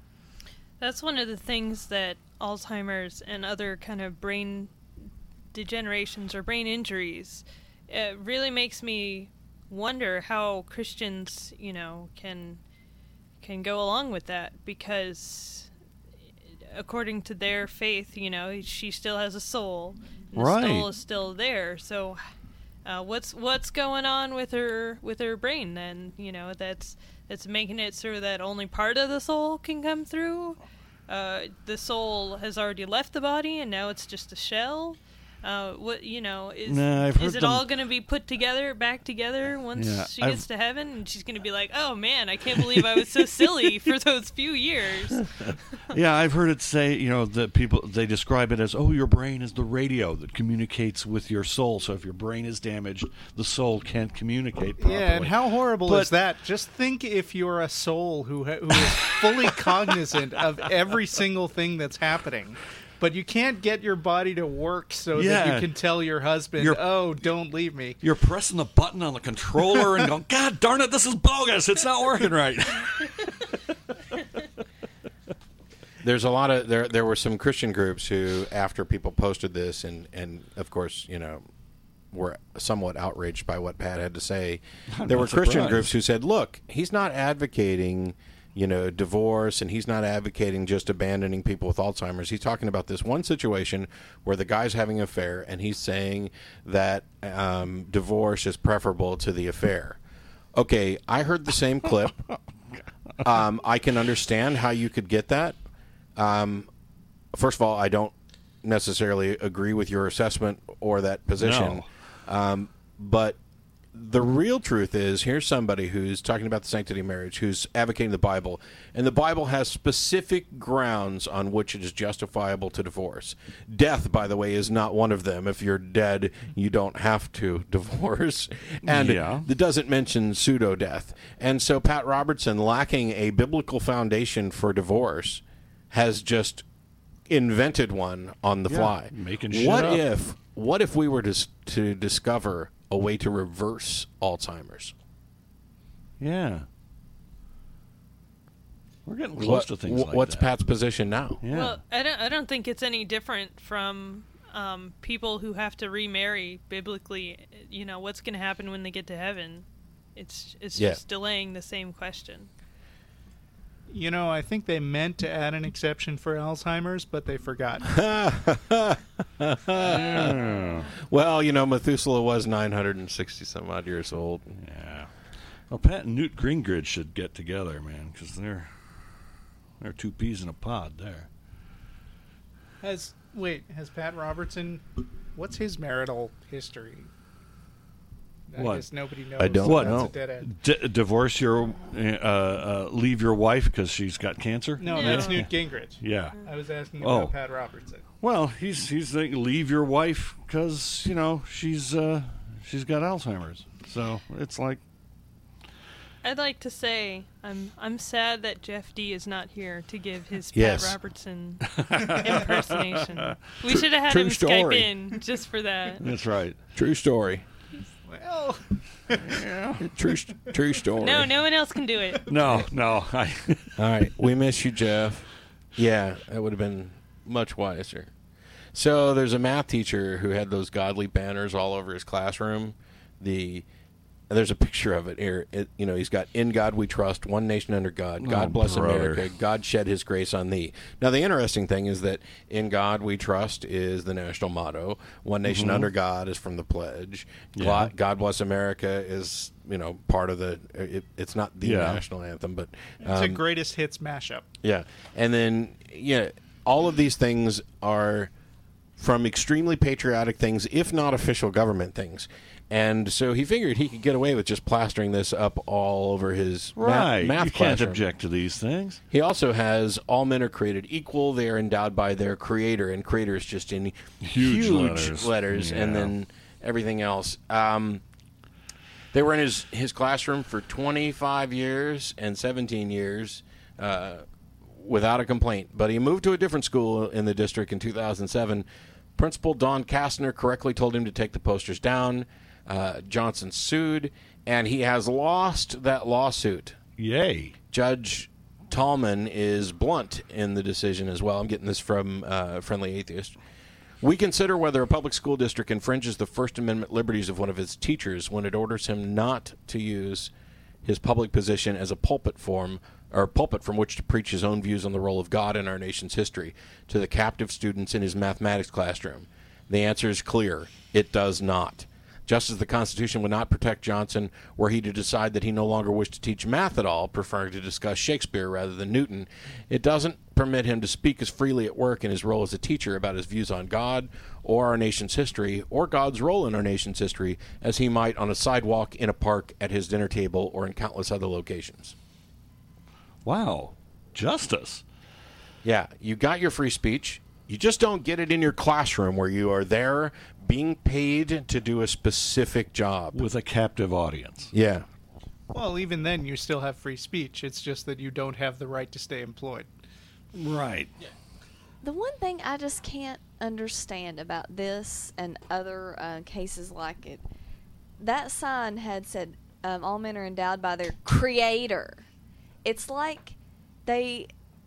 That's one of the things that Alzheimer's and other kind of brain degenerations or brain injuries, it really makes me wonder how Christians, you know, can can go along with that, because according to their faith, you know, she still has a soul. And Right. The soul is still there. So uh, what's what's going on with her with her brain then? You know, that's that's making it so that only part of the soul can come through. Uh, the soul has already left the body, and now it's just a shell. Uh, what you know is Nah, I've heard is it them- all going to be put together, back together once Yeah, she I've- gets to heaven, and she's going to be like, "Oh man, I can't believe I was so silly for those few years." Yeah, I've heard it say, you know, that people, they describe it as, oh, your brain is the radio that communicates with your soul. So if your brain is damaged, the soul can't communicate properly. Yeah, and how horrible But- is that? Just think if you're a soul who ha- who is fully cognizant of every single thing that's happening, but you can't get your body to work so that Yeah. you can tell your husband, You're- "Oh, don't leave me." You're pressing the button on the controller and going, God darn it, this is bogus. It's not working right. There's a lot of there. There were some Christian groups who, after people posted this, and and of course, you know, were somewhat outraged by what Pat had to say. I'm There not were Christian surprised. groups who said, "Look, he's not advocating, you know, divorce, and he's not advocating just abandoning people with Alzheimer's. He's talking about this one situation where the guy's having an affair, and he's saying that um, divorce is preferable to the affair." Okay, I heard the same clip. Um, I can understand how you could get that. Um, first of all, I don't necessarily agree with your assessment or that position. Um, but the real truth is, here's somebody who's talking about the sanctity of marriage, who's advocating the Bible, and the Bible has specific grounds on which it is justifiable to divorce. Death, by the way, is not one of them. If you're dead, you don't have to divorce. And Yeah. it doesn't mention pseudo-death. And so Pat Robertson, lacking a biblical foundation for divorce, has just invented one on the Yeah, fly. making shit what up. if what if we were to s- to discover a way to reverse Alzheimer's? Yeah. We're getting close What- to things wh- like what's that. Pat's position now? Yeah. Well, I don't. I don't think it's any different from um, people who have to remarry biblically. You know, what's going to happen when they get to heaven? It's it's Yeah. just delaying the same question. You know, I think they meant to add an exception for Alzheimer's, but they forgot. Well, you know, Methuselah was nine hundred sixty some odd years old. Yeah. Well, Pat and Newt Gingrich should get together, man, because they're they're two peas in a pod there. Has wait, has Pat Robertson? What's his marital history? I What? guess nobody knows. I don't What? That's know. a dead end. D- divorce your, uh, uh, leave your wife because she's got cancer. No, No. that's Newt Gingrich. Yeah. I was asking Oh. about Pat Robertson. Well, he's he's thinking leave your wife because you know she's uh, she's got Alzheimer's. So it's like, I'd like to say I'm I'm sad that Jeff D is not here to give his Yes. Pat Robertson impersonation. We should have had True him story. Skype in just for that. that's right. True story. Well, True, st- true story. No, no one else can do it. No, no. I, All right, we miss you, Jeff. Yeah, that would have been much wiser. So there's a math teacher who had those godly banners all over his classroom. The There's a picture of it here. It, you know, he's got "In God We Trust, One Nation Under God, God Oh, Bless brother. America, God Shed His Grace on Thee." Now, the interesting thing is that "In God We Trust" is the national motto. "One Nation Mhm. Under God" is from the pledge. Yeah. God, God Bless America is, you know, part of the. It, it's not the Yeah. national anthem, but It's a um, greatest hits mashup. yeah, and then yeah, all of these things are from extremely patriotic things, if not official government things. And so he figured he could get away with just plastering this up all over his ma- Right. math you can't classroom. object to these things. He also has "All men are created equal. They are endowed by their creator," and creator is just in Huge huge, letters. letters, and Yeah. then everything else. Um, they were in his, his classroom for twenty-five years and seventeen years uh, without a complaint. But he moved to a different school in the district in two thousand seven. Principal Don Kastner correctly told him to take the posters down. Uh, Johnson sued, and he has lost that lawsuit. Yay. Judge Tallman is blunt in the decision as well. I'm getting this from uh, Friendly Atheist. "We consider whether a public school district infringes the First Amendment liberties of one of its teachers when it orders him not to use his public position as a pulpit form or pulpit from which to preach his own views on the role of God in our nation's history to the captive students in his mathematics classroom. The answer is clear. It does not. Just as the Constitution would not protect Johnson were he to decide that he no longer wished to teach math at all, preferring to discuss Shakespeare rather than Newton, it doesn't permit him to speak as freely at work in his role as a teacher about his views on God or our nation's history or God's role in our nation's history as he might on a sidewalk, in a park, at his dinner table, or in countless other locations." Wow. Justice. Yeah, you got your free speech. You just don't get it in your classroom where you are there being paid to do a specific job. With a captive audience. Yeah. Well, even then, you still have free speech. It's just that you don't have the right to stay employed. Right. The one thing I just can't understand about this and other uh, cases like it, that sign had said, um, "All men are endowed by their creator." It's like they,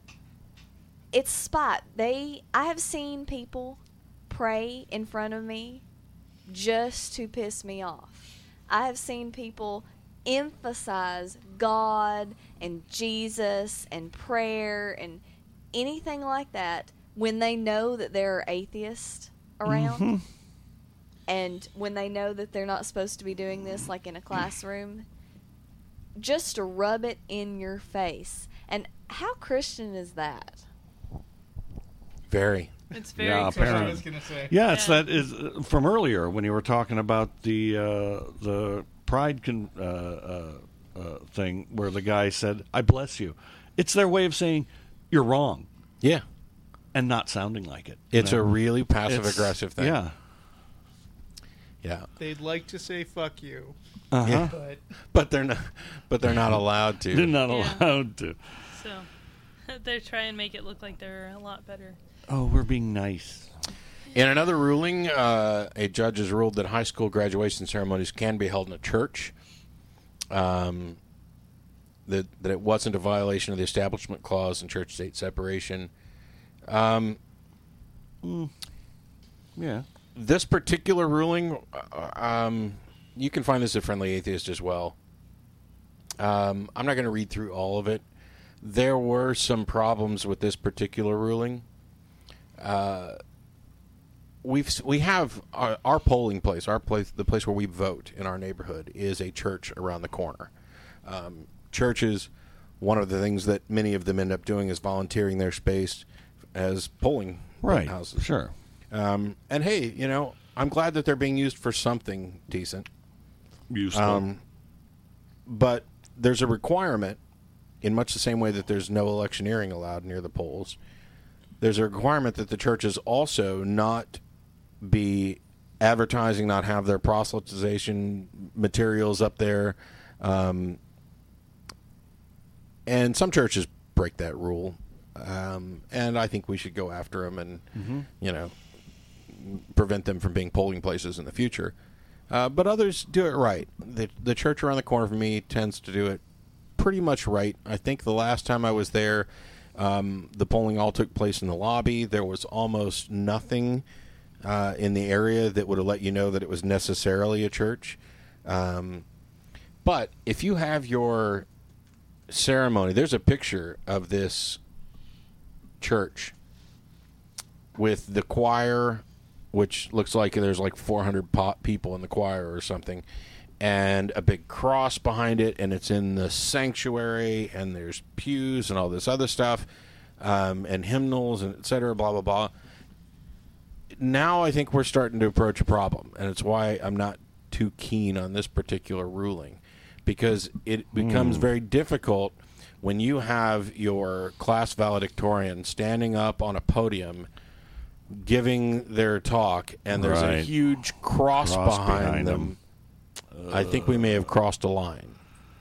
it's spite. They, I have seen people pray in front of me just to piss me off. I have seen people emphasize God and Jesus and prayer and anything like that when they know that there are atheists around. Mhm. And when they know that they're not supposed to be doing this, like in a classroom, just to rub it in your face. And how Christian is that? Very. It's very Yeah, Christian. apparently. I was gonna say. Yeah, it's Yeah. that is uh, from earlier when you were talking about the uh, the pride con- uh, uh, uh, thing where the guy said, "I bless you." It's their way of saying you're wrong Yeah. and not sounding like it. you It's know? a really It's- passive-aggressive thing. Yeah. Yeah. They'd like to say "fuck you," Uh huh. but But they're not but they're not allowed to. They're not Yeah. allowed to. So they're trying to make it look like they're a lot better. Oh, we're being nice. In another ruling, uh, a judge has ruled that high school graduation ceremonies can be held in a church. Um, that that it wasn't a violation of the Establishment Clause and church-state separation. Um, Yeah. this particular ruling, uh, um, you can find this at Friendly Atheist as well. Um, I'm not going to read through all of it. There were some problems with this particular ruling. Uh, we've we have our, our polling place, our place, the place where we vote in our neighborhood is a church around the corner. Um, churches, one of the things that many of them end up doing is volunteering their space as polling Right. houses. Sure. Um, and hey, you know, I'm glad that they're being used for something decent. Useful. Um, but there's a requirement, in much the same way that there's no electioneering allowed near the polls. There's a requirement that the churches also not be advertising, not have their proselytization materials up there. Um, and some churches break that rule. Um, and I think we should go after them and, Mm-hmm. you know, prevent them from being polling places in the future. Uh, but others do it right. The, the church around the corner from me tends to do it pretty much right. I think the last time I was there, Um, the polling all took place in the lobby. There was almost nothing uh, in the area that would have let you know that it was necessarily a church. Um, but if you have your ceremony, there's a picture of this church with the choir, which looks like there's like four hundred po- people in the choir or something, and a big cross behind it, and it's in the sanctuary, and there's pews and all this other stuff, um, and hymnals, and et cetera, blah, blah, blah. Now I think we're starting to approach a problem, and it's why I'm not too keen on this particular ruling, because it becomes mm. very difficult when you have your class valedictorian standing up on a podium giving their talk, and there's right. a huge cross, cross behind, behind them. them. I think we may have crossed a line.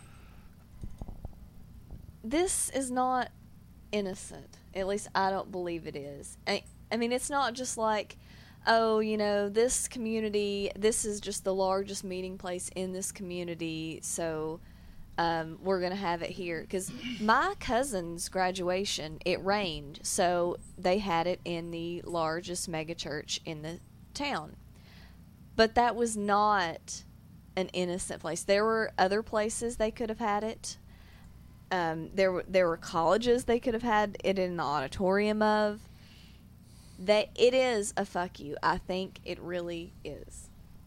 This is not innocent. At least I don't believe it is. I, I mean, it's not just like, oh, you know, this community, this is just the largest meeting place in this community, so um, we're going to have it here. Because my cousin's graduation, it rained, so they had it in the largest megachurch in the town. But that was not an innocent place. There were other places they could have had it. Um, there were there were colleges they could have had it in the auditorium of. That it is a fuck you. I think it really is.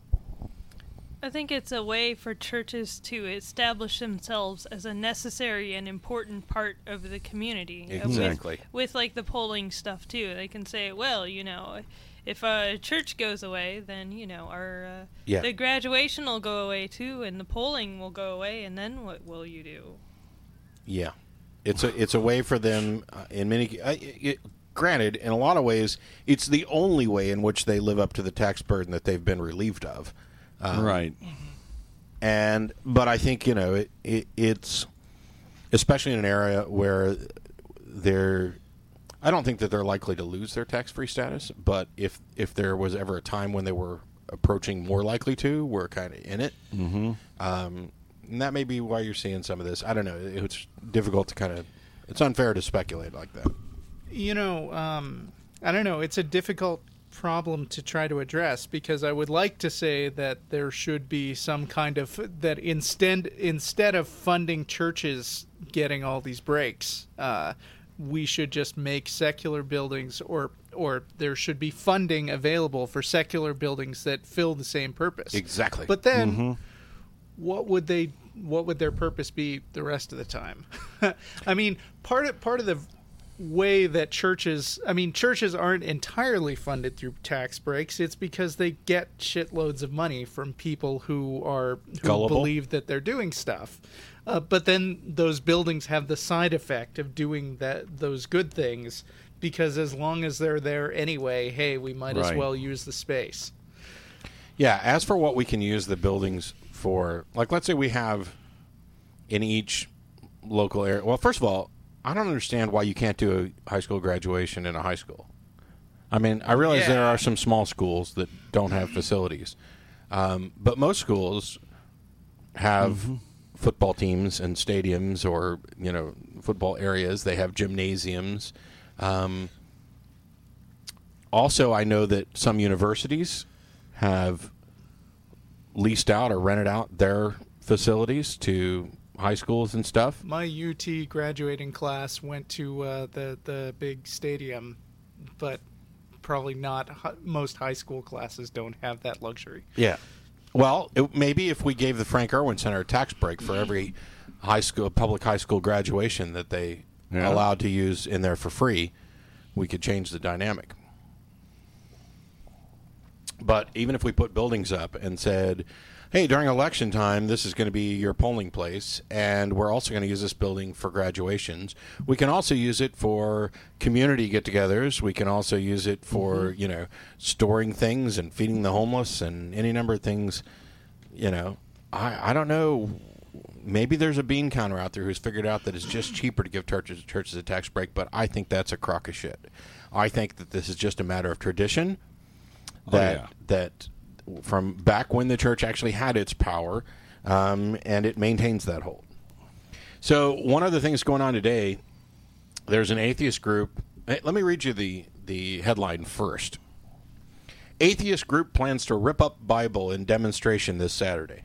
I think it's a way for churches to establish themselves as a necessary and important part of the community. Exactly. With, with like the polling stuff too. They can say, well, you know, if a church goes away, then, you know, our uh, yeah. the graduation will go away too, and the polling will go away, and then what will you do? Yeah. It's a it's a way for them uh, in many uh, it, granted, in a lot of ways, it's the only way in which they live up to the tax burden that they've been relieved of. Um, right. And but I think, you know, it, it it's especially in an area where they're I don't think that they're likely to lose their tax-free status, but if if there was ever a time when they were approaching more likely to, we're kind of in it. Mm-hmm. Um, and that may be why you're seeing some of this. I don't know. It's difficult to kind of it's unfair to speculate like that. You know, um, I don't know. It's a difficult problem to try to address, because I would like to say that there should be some kind of that instead instead of funding churches getting all these breaks, uh, we should just make secular buildings, or or there should be funding available for secular buildings that fill the same purpose. Exactly. But then, mm-hmm. what would they? What would their purpose be the rest of the time? I mean, part of part of the way that churches, I mean, churches aren't entirely funded through tax breaks. It's because they get shitloads of money from people who are who Gullible. believe that they're doing stuff. Uh, but then those buildings have the side effect of doing that those good things, because as long as they're there anyway, hey, we might as Right. well use the space. Yeah, as for what we can use the buildings for, like let's say we have in each local area. Well, first of all, I don't understand why you can't do a high school graduation in a high school. I mean, I realize Yeah. there are some small schools that don't have facilities, um, but most schools have Mm-hmm. football teams and stadiums, or you know, football areas. They have gymnasiums. Um, also, I know that some universities have leased out or rented out their facilities to high schools and stuff. My U T graduating class went to uh, the the big stadium, but probably not. Hi- most high school classes don't have that luxury. Yeah. Well, it, maybe if we gave the Frank Irwin Center a tax break for every high school, public high school graduation that they Yeah. allowed to use in there for free, we could change the dynamic. But even if we put buildings up and said, hey, during election time, this is going to be your polling place, and we're also going to use this building for graduations. We can also use it for community get-togethers. We can also use it for, mm-hmm. you know, storing things and feeding the homeless and any number of things. You know, I, I don't know. Maybe there's a bean counter out there who's figured out that it's just cheaper to give churches, churches a tax break, but I think that's a crock of shit. I think that this is just a matter of tradition. That oh, yeah. that from back when the church actually had its power, um, and it maintains that hold. So one of the things going on today there's an atheist group. Hey, let me read you the, the headline first. Atheist group plans to rip up Bible in demonstration this Saturday.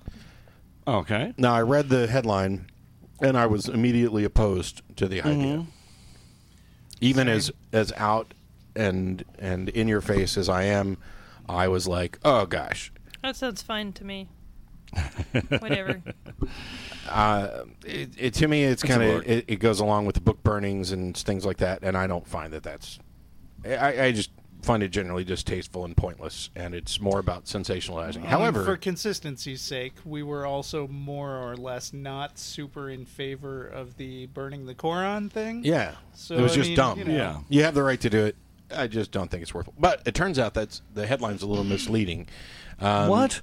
Okay. Now, I read the headline, and I was immediately opposed to the idea. Mm-hmm. Even as as out and and in your face as I am, I was like, oh, gosh. That sounds fine to me. Whatever. Uh, it, it, to me, it's kind of it, it goes along with the book burnings and things like that, and I don't find that that's. I, I just find it generally distasteful and pointless, and it's more about sensationalizing. However, for consistency's sake, we were also more or less not super in favor of the burning the Quran thing. yeah, So, it was I just mean, dumb. you know. Yeah. You have the right to do it. I just don't think it's worth it. But it turns out that's the headline's a little misleading. Um, What?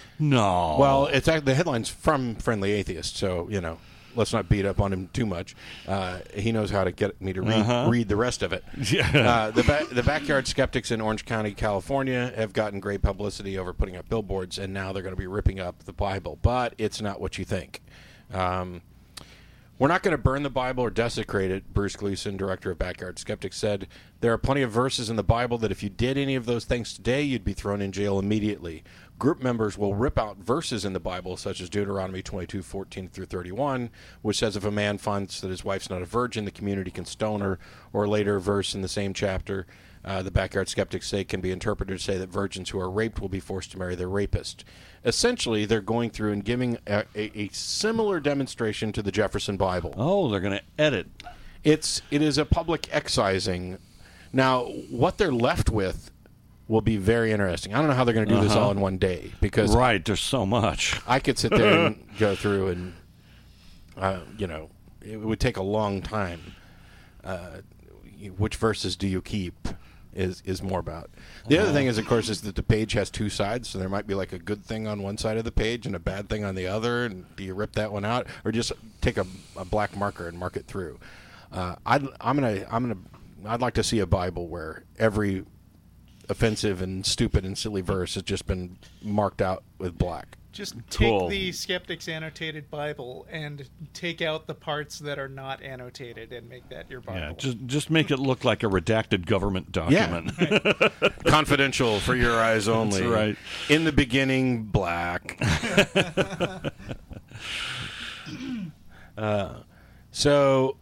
No. Well, it's act- the headline's from Friendly Atheist, so you know, let's not beat up on him too much. Uh, he knows how to get me to read Uh-huh. read the rest of it. Yeah. Uh, the ba- the backyard skeptics in Orange County, California, have gotten great publicity over putting up billboards, and now they're going to be ripping up the Bible. But it's not what you think. Um, We're not going to burn the Bible or desecrate it, Bruce Gleason, director of Backyard Skeptics, said. There are plenty of verses in the Bible that if you did any of those things today, you'd be thrown in jail immediately. Group members will rip out verses in the Bible, such as Deuteronomy twenty-two, fourteen through thirty-one, which says if a man finds that his wife's not a virgin, the community can stone her, or a later verse in the same chapter. Uh, the Backyard Skeptics say can be interpreted to say that virgins who are raped will be forced to marry their rapist. Essentially, they're going through and giving a, a, a similar demonstration to the Jefferson Bible. Oh, they're going to edit. It's it is a public excising. Now, what they're left with will be very interesting. I don't know how they're going to do this Uh-huh. all in one day because Right, there's so much. I could sit there and go through and uh, you know, it would take a long time. Uh, which verses do you keep? Is is more about. The other thing is, of course, is that the page has two sides, so there might be like a good thing on one side of the page and a bad thing on the other. And do you rip that one out, or just take a, a black marker and mark it through? Uh, I'd, I'm gonna I'm gonna I'd like to see a Bible where every offensive and stupid and silly verse has just been marked out with black. Just Cool. take the Skeptics Annotated Bible and take out the parts that are not annotated and make that your Bible. Yeah, just just make it look like a redacted government document. Confidential for your eyes only. That's right. In the beginning, black. uh, so,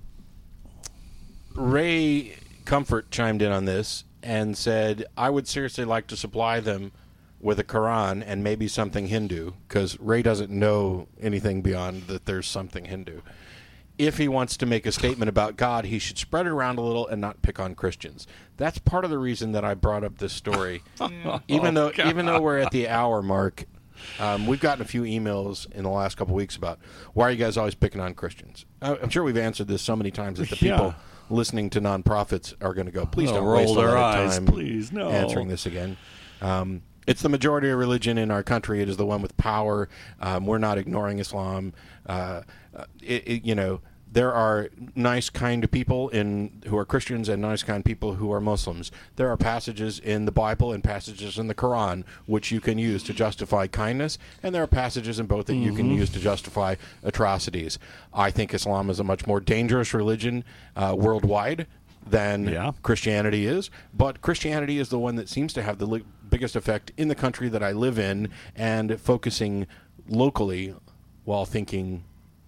Ray Comfort chimed in on this and said, I would seriously like to supply them with a Quran and maybe something Hindu, because Ray doesn't know anything beyond that there's something Hindu. If he wants to make a statement about God, he should spread it around a little and not pick on Christians. That's part of the reason that I brought up this story. even though God. even though we're at the hour mark, um, we've gotten a few emails in the last couple of weeks about why are you guys always picking on Christians? I- I'm sure we've answered this so many times that the Yeah. people listening to nonprofits are going to go, please Oh, don't roll waste a their lot of eyes, time please, no. answering this again. Um, It's the majority of religion in our country. It is the one with power. Um, we're not ignoring Islam. Uh, uh, it, it, you know, there are nice, kind people in who are Christians and nice, kind people who are Muslims. There are passages in the Bible and passages in the Quran which you can use to justify kindness, and there are passages in both that you can use to justify atrocities. I think Islam is a much more dangerous religion uh, worldwide than Yeah. Christianity is, but Christianity is the one that seems to have the li- biggest effect in the country that I live in, and focusing locally while thinking,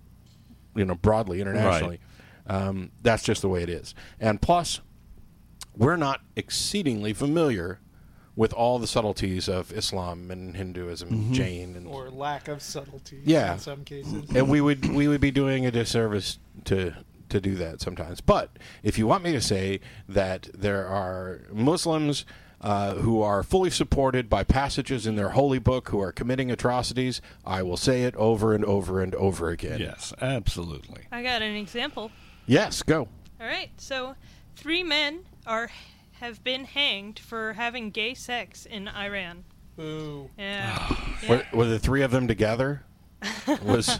you know, broadly internationally. Um, that's just the way it is. And plus, we're not exceedingly familiar with all the subtleties of Islam and Hinduism, and Jain, and Or lack of subtlety Yeah. in some cases. and we would we would be doing a disservice to to do that sometimes. But if you want me to say that there are Muslims uh, who are fully supported by passages in their holy book who are committing atrocities, I will say it over and over and over again. Yes, absolutely. I got an example. Yes, go. All right, so three men are have been hanged for having gay sex in Iran. Boo. Yeah, yeah. Were, were the three of them together? Was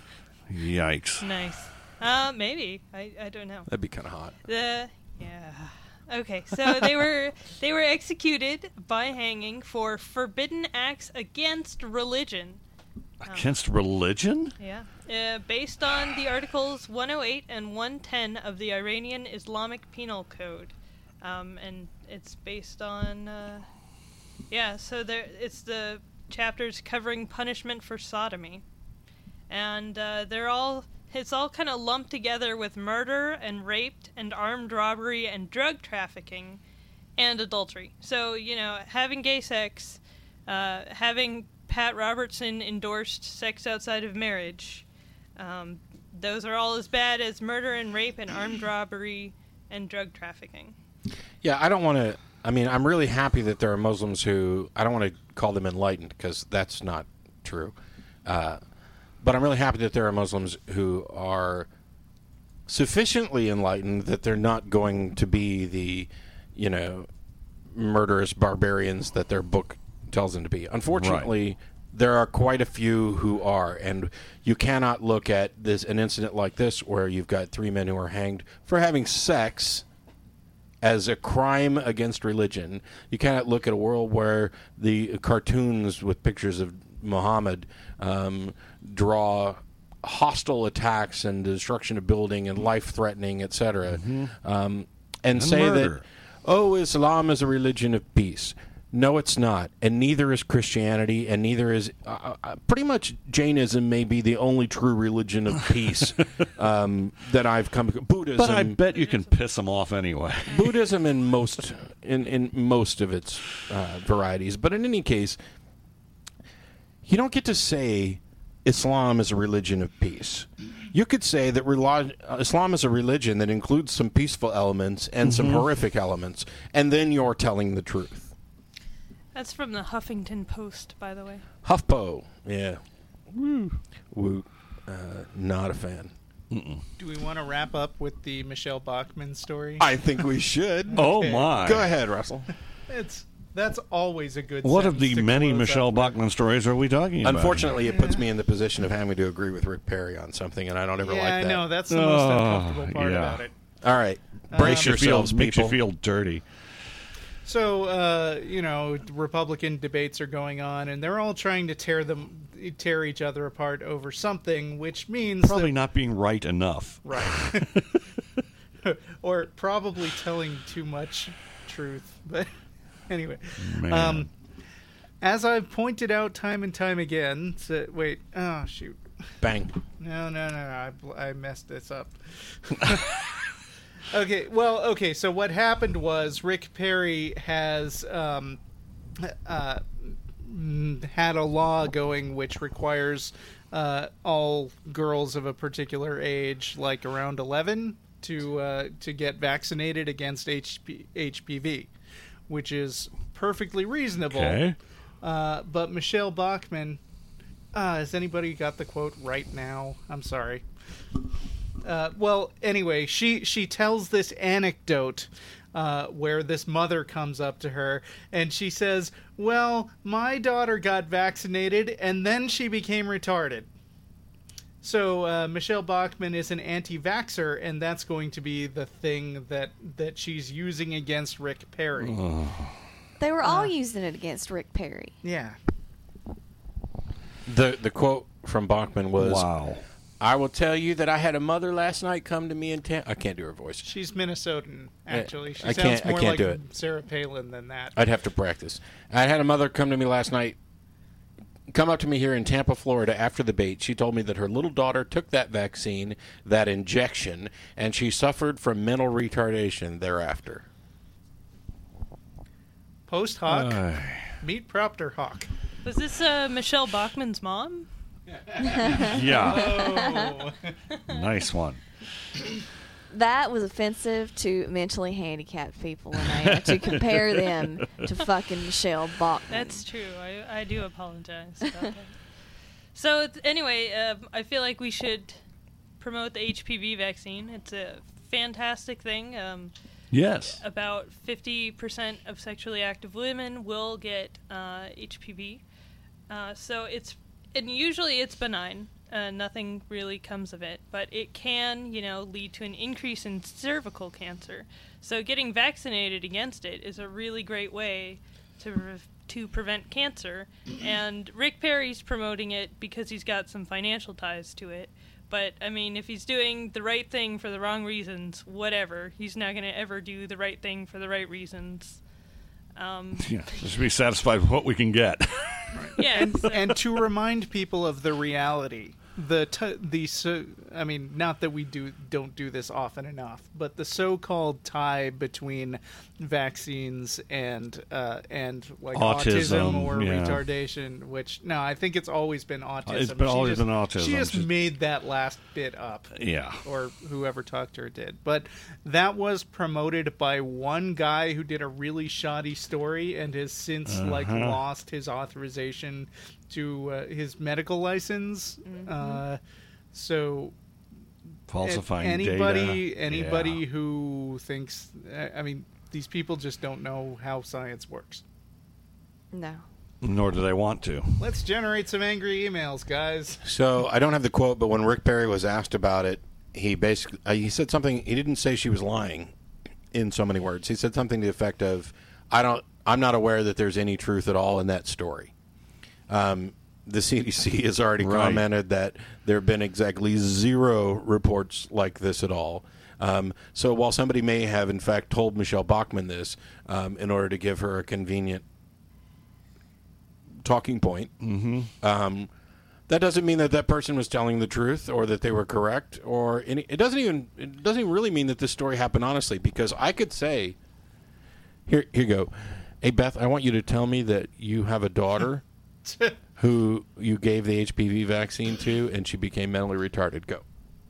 Yikes. Nice. Uh, maybe I I don't know. that'd be kind of hot. The yeah. Okay, so they were they were executed by hanging for forbidden acts against religion. Against religion? Yeah. Uh, based on the Articles one oh eight and one ten of the Iranian Islamic Penal Code. Um, and it's based on... Uh, yeah, so there it's the chapters covering punishment for sodomy. And uh, they're all... It's all kind of lumped together with murder and rape and armed robbery and drug trafficking and adultery. So, you know, having gay sex, uh, having Pat Robertson endorsed sex outside of marriage, um, those are all as bad as murder and rape and armed robbery and drug trafficking. Yeah, I don't want to... I mean, I'm really happy that there are Muslims who... I don't want to call them enlightened, because that's not true. Uh But I'm really happy that there are Muslims who are sufficiently enlightened that they're not going to be the, you know, murderous barbarians that their book tells them to be. Unfortunately, right. There are quite a few who are, and you cannot look at this an incident like this where you've got three men who are hanged for having sex as a crime against religion. You cannot look at a world where the cartoons with pictures of Muhammad um, draw hostile attacks and destruction of building and life-threatening, et cetera, mm-hmm. um, and, and say murder. that, oh, Islam is a religion of peace. No, it's not, and neither is Christianity, and neither is... Uh, uh, pretty much Jainism may be the only true religion of peace um, that I've come... Buddhism... But I bet you can piss them off anyway. Buddhism in most, in, in most of its uh, varieties. But in any case... You don't get to say Islam is a religion of peace. You could say that relig- Islam is a religion that includes some peaceful elements and mm-hmm. some horrific elements, and then you're telling the truth. That's from the Huffington Post, by the way. HuffPo, yeah. Woo. Woo. Uh, not a fan. Mm-mm. Do we want to wrap up with the Michelle Bachmann story? I think we should. Oh, my. Go ahead, Russell. It's... That's always a good What of the many Michelle up Bachmann stories are we talking about? Unfortunately, it puts me in the position of having to agree with Rick Perry on something, and I don't ever yeah, like that. Yeah, I know. That's the most oh, uncomfortable part yeah. about it. All right. Brace um, yourselves, feel, people. Makes you feel dirty. So, uh, you know, Republican debates are going on, and they're all trying to tear them, tear each other apart over something, which means... Probably that, not being right enough. Right. Or probably telling too much truth, but... Anyway, um, as I've pointed out time and time again, so, wait, oh, shoot. Bang. No, no, no, no, I, I messed this up. Okay, well, okay, so what happened was Rick Perry has um, uh, had a law going which requires uh, all girls of a particular age, like around eleven, to, uh, to get vaccinated against H P V. Which is perfectly reasonable. Okay. Uh, but Michelle Bachmann, uh, has anybody got the quote right now? I'm sorry. Uh, well, anyway, she, she tells this anecdote uh, where this mother comes up to her and she says, well, my daughter got vaccinated and then she became retarded. So uh, Michelle Bachmann is an anti-vaxxer, and that's going to be the thing that, that she's using against Rick Perry. Oh. They were all Uh, using it against Rick Perry. Yeah. The the quote from Bachmann was, wow. I will tell you that I had a mother last night come to me in Tampa. I can't do her voice. She's Minnesotan, actually. She I sounds can't- I more can't like do it. Sarah Palin than that. I'd have to practice. I had a mother come to me last night, come up to me here in Tampa, Florida after the debate. She told me that her little daughter took that vaccine, that injection, and she suffered from mental retardation thereafter. Post hoc, Uh. meet Proctor Hawk. Was this uh, Michelle Bachmann's mom? Yeah. Oh. Nice one. That was offensive to mentally handicapped people, Anaya, to compare them to fucking Michelle Bachmann. That's true. I, I do apologize about that. So it's, anyway, uh, I feel like we should promote the H P V vaccine. It's a fantastic thing. Um, Yes. about fifty percent of sexually active women will get uh, H P V. Uh, so it's, and usually it's benign. Uh, nothing really comes of it, but it can, you know, lead to an increase in cervical cancer. So getting vaccinated against it is a really great way to re- to prevent cancer. And Rick Perry's promoting it because he's got some financial ties to it. But, I mean, if he's doing the right thing for the wrong reasons, whatever. He's not going to ever do the right thing for the right reasons. Um, Yeah, just be satisfied with what we can get. yeah. and, so- and to remind people of the reality, the t- the so, I mean, not that we do don't do this often enough, but the so-called tie between vaccines and uh, and like autism, Autism, or yeah. retardation, which no, I think it's always been autism. It's been- She always just- been autism. She just She's- made that last bit up. Yeah. Or whoever talked to her did. But that was promoted by one guy who did a really shoddy story and has since like Uh-huh. lost his authorization to uh, his medical license. Uh, so Falsifying anybody data. anybody Yeah. who thinks I mean these people just don't know how science works. No. Nor do they want to. Let's generate some angry emails, guys. So I don't have the quote, but when Rick Perry was asked about it, he basically uh, he said something. He didn't say she was lying in so many words. He said something to the effect of, "I don't. I'm not aware that there's any truth at all in that story." Um, the C D C has already Right. commented that there have been exactly zero reports like this at all. Um, so while somebody may have, in fact, told Michelle Bachmann this um, in order to give her a convenient talking point, Mm-hmm. um, that doesn't mean that that person was telling the truth or that they were correct, or any. It doesn't even. It doesn't even really mean that this story happened honestly, because I could say, here, here you go. Hey Beth, I want you to tell me that you have a daughter who you gave the H P V vaccine to, and she became mentally retarded. Go.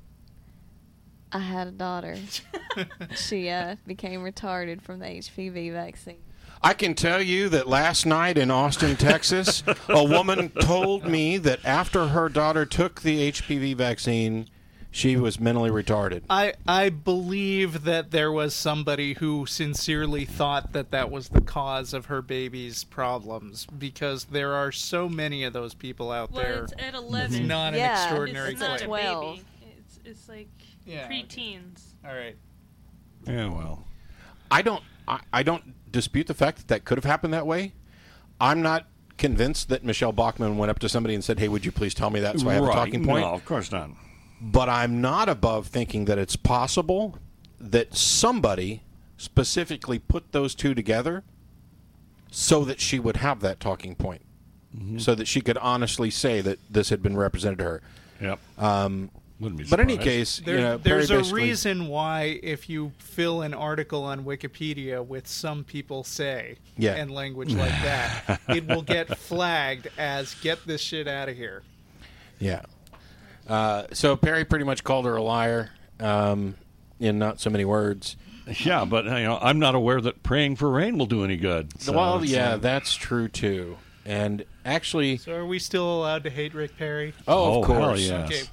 I had a daughter. She uh, became retarded from the H P V vaccine. I can tell you that last night in Austin, Texas, a woman told me that after her daughter took the H P V vaccine, she was mentally retarded. I I believe that there was somebody who sincerely thought that that was the cause of her baby's problems, because there are so many of those people out well, there. it's at eleven. It's not an Yeah, extraordinary It's not claim. a twelve. baby. It's, it's like Yeah, okay. preteens. All right. Yeah, well. I don't. I, I don't dispute the fact that that could have happened that way. I'm not convinced that Michelle Bachmann went up to somebody and said, "Hey, would you please tell me that so I have right. a talking point?" No, of course not. But I'm not above thinking that it's possible that somebody specifically put those two together so that she would have that talking point, Mm-hmm. so that she could honestly say that this had been represented to her. Yep. Um, Wouldn't be but in any surprised. case, There, you know, Perry there's a basically- reason why if you fill an article on Wikipedia with "some people say" Yeah. and language like that, it will get flagged as "get this shit out of here." Yeah. Uh, so Perry pretty much called her a liar um, in not so many words. Yeah, but you know, I'm not aware that praying for rain will do any good. So well, it's, yeah, uh, that's true too. And actually, So, are we still allowed to hate Rick Perry? oh, Oh, of hell course. yeah. Okay.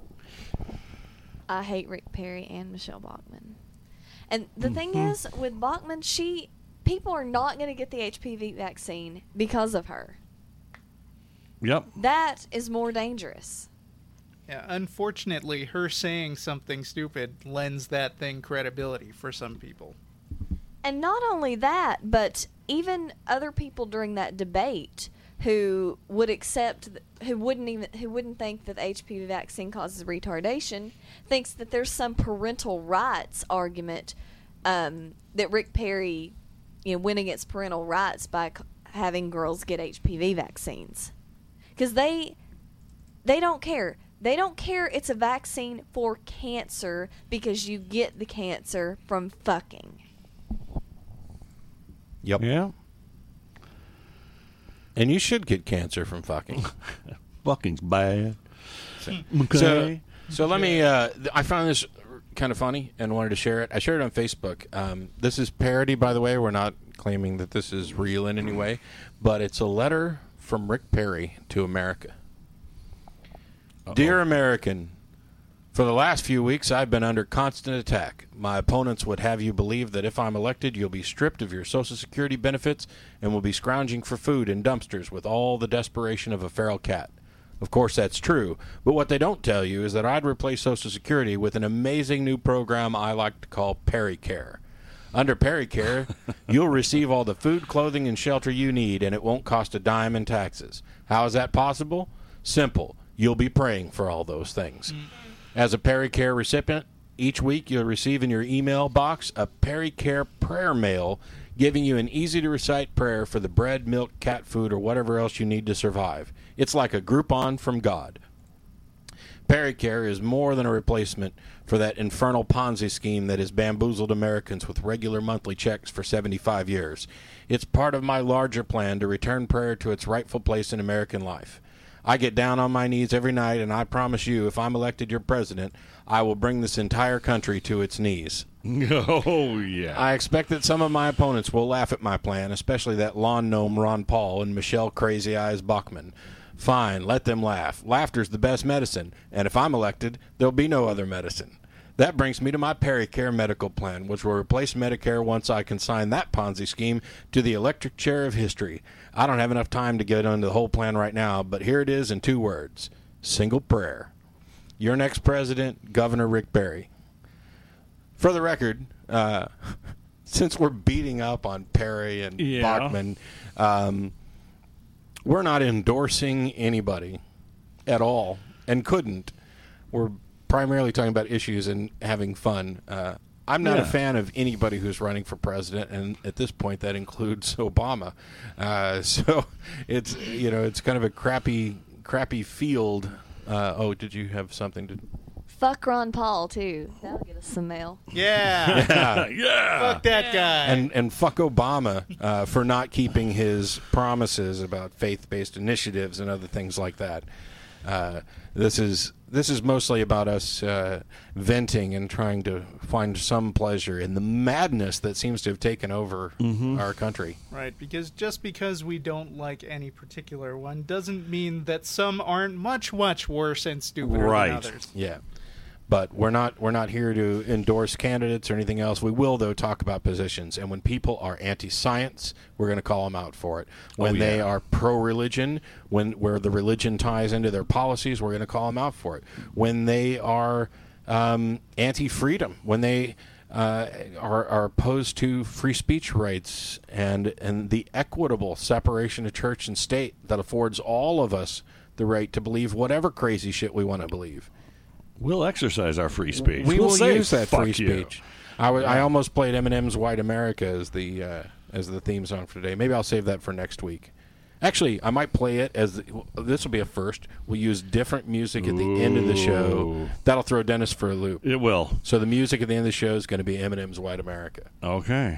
I hate Rick Perry and Michelle Bachmann. And the thing Mm-hmm. is, with Bachmann, she people are not going to get the H P V vaccine because of her. Yep. That is more dangerous. Yeah, unfortunately, her saying something stupid lends that thing credibility for some people. And not only that, but even other people during that debate who would accept, who wouldn't even, who wouldn't think that the H P V vaccine causes retardation, thinks that there's some parental rights argument um, that Rick Perry, you know, went against parental rights by c- having girls get H P V vaccines, because they, they don't care. They don't care it's a vaccine for cancer because you get the cancer from fucking. Yep. Yeah. And you should get cancer from fucking. Fucking's bad. Okay. So, so let me. Uh, th- I found this kind of funny and wanted to share it. I shared it on Facebook. Um, this is parody, by the way. We're not claiming that this is real in any way, but it's a letter from Rick Perry to America. Uh-oh. Dear American, for the last few weeks I've been under constant attack. My opponents would have you believe that if I'm elected, you'll be stripped of your Social Security benefits and will be scrounging for food in dumpsters with all the desperation of a feral cat. Of course, that's true, but what they don't tell you is that I'd replace Social Security with an amazing new program I like to call Perry Care. Under PeriCare, you'll receive all the food, clothing, and shelter you need, and it won't cost a dime in taxes. How is that possible? Simple. You'll be praying for all those things. As a PeriCare recipient, each week you'll receive in your email box a PeriCare prayer mail giving you an easy-to-recite prayer for the bread, milk, cat food, or whatever else you need to survive. It's like a Groupon from God. PeriCare is more than a replacement for that infernal Ponzi scheme that has bamboozled Americans with regular monthly checks for seventy-five years. It's part of my larger plan to return prayer to its rightful place in American life. I get down on my knees every night, and I promise you, if I'm elected your president, I will bring this entire country to its knees. Oh, yeah. I expect that some of my opponents will laugh at my plan, especially that lawn gnome Ron Paul and Michelle Crazy Eyes Bachmann. Fine, let them laugh. Laughter's the best medicine, and if I'm elected, there'll be no other medicine. That brings me to my PeriCare medical plan, which will replace Medicare once I consign that Ponzi scheme to the electric chair of history. I don't have enough time to get into the whole plan right now, but here it is in two words. Single prayer. Your next president, Governor Rick Barry. For the record, uh, since we're beating up on Perry and Yeah. Bachmann, um, we're not endorsing anybody at all and couldn't. We're primarily talking about issues and having fun. Uh, I'm not Yeah. a fan of anybody who's running for president, and at this point, that includes Obama. Uh, so it's you know it's kind of a crappy, crappy field. Uh, oh, did you have something to? Fuck Ron Paul too. That'll get us some mail. Yeah. Yeah. yeah. Fuck that guy. And and fuck Obama uh, for not keeping his promises about faith-based initiatives and other things like that. Uh, this is this is mostly about us uh, venting and trying to find some pleasure in the madness that seems to have taken over our country. Right, because just because we don't like any particular one doesn't mean that some aren't much, much worse and stupider Right. than others. Yeah. But we're not we're not here to endorse candidates or anything else. We will, though, talk about positions. And when people are anti-science, we're going to call them out for it. When Oh, they yeah. are pro-religion, when where the religion ties into their policies, we're going to call them out for it. When they are um, anti-freedom, when they uh, are, are opposed to free speech rights and and the equitable separation of church and state that affords all of us the right to believe whatever crazy shit we want to believe. We'll exercise our free speech. We we'll will say, use that "Fuck free you." speech. I, w- I almost played Eminem's "White America" as the uh, as the theme song for today. Maybe I'll save that for next week. Actually, I might play it as the, this will be a first. We'll use different music at the end of the show. Ooh. That'll throw Dennis for a loop. It will. So the music at the end of the show is going to be Eminem's "White America." Okay.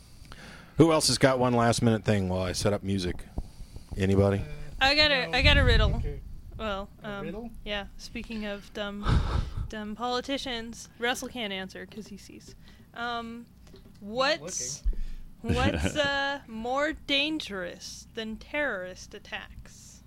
Who else has got one last minute thing while I set up music? Anybody? I got a I got a riddle. Well, A um, riddle? yeah. Speaking of dumb, dumb politicians, Russell can't answer because he sees. Um, what's what's uh, more dangerous than terrorist attacks?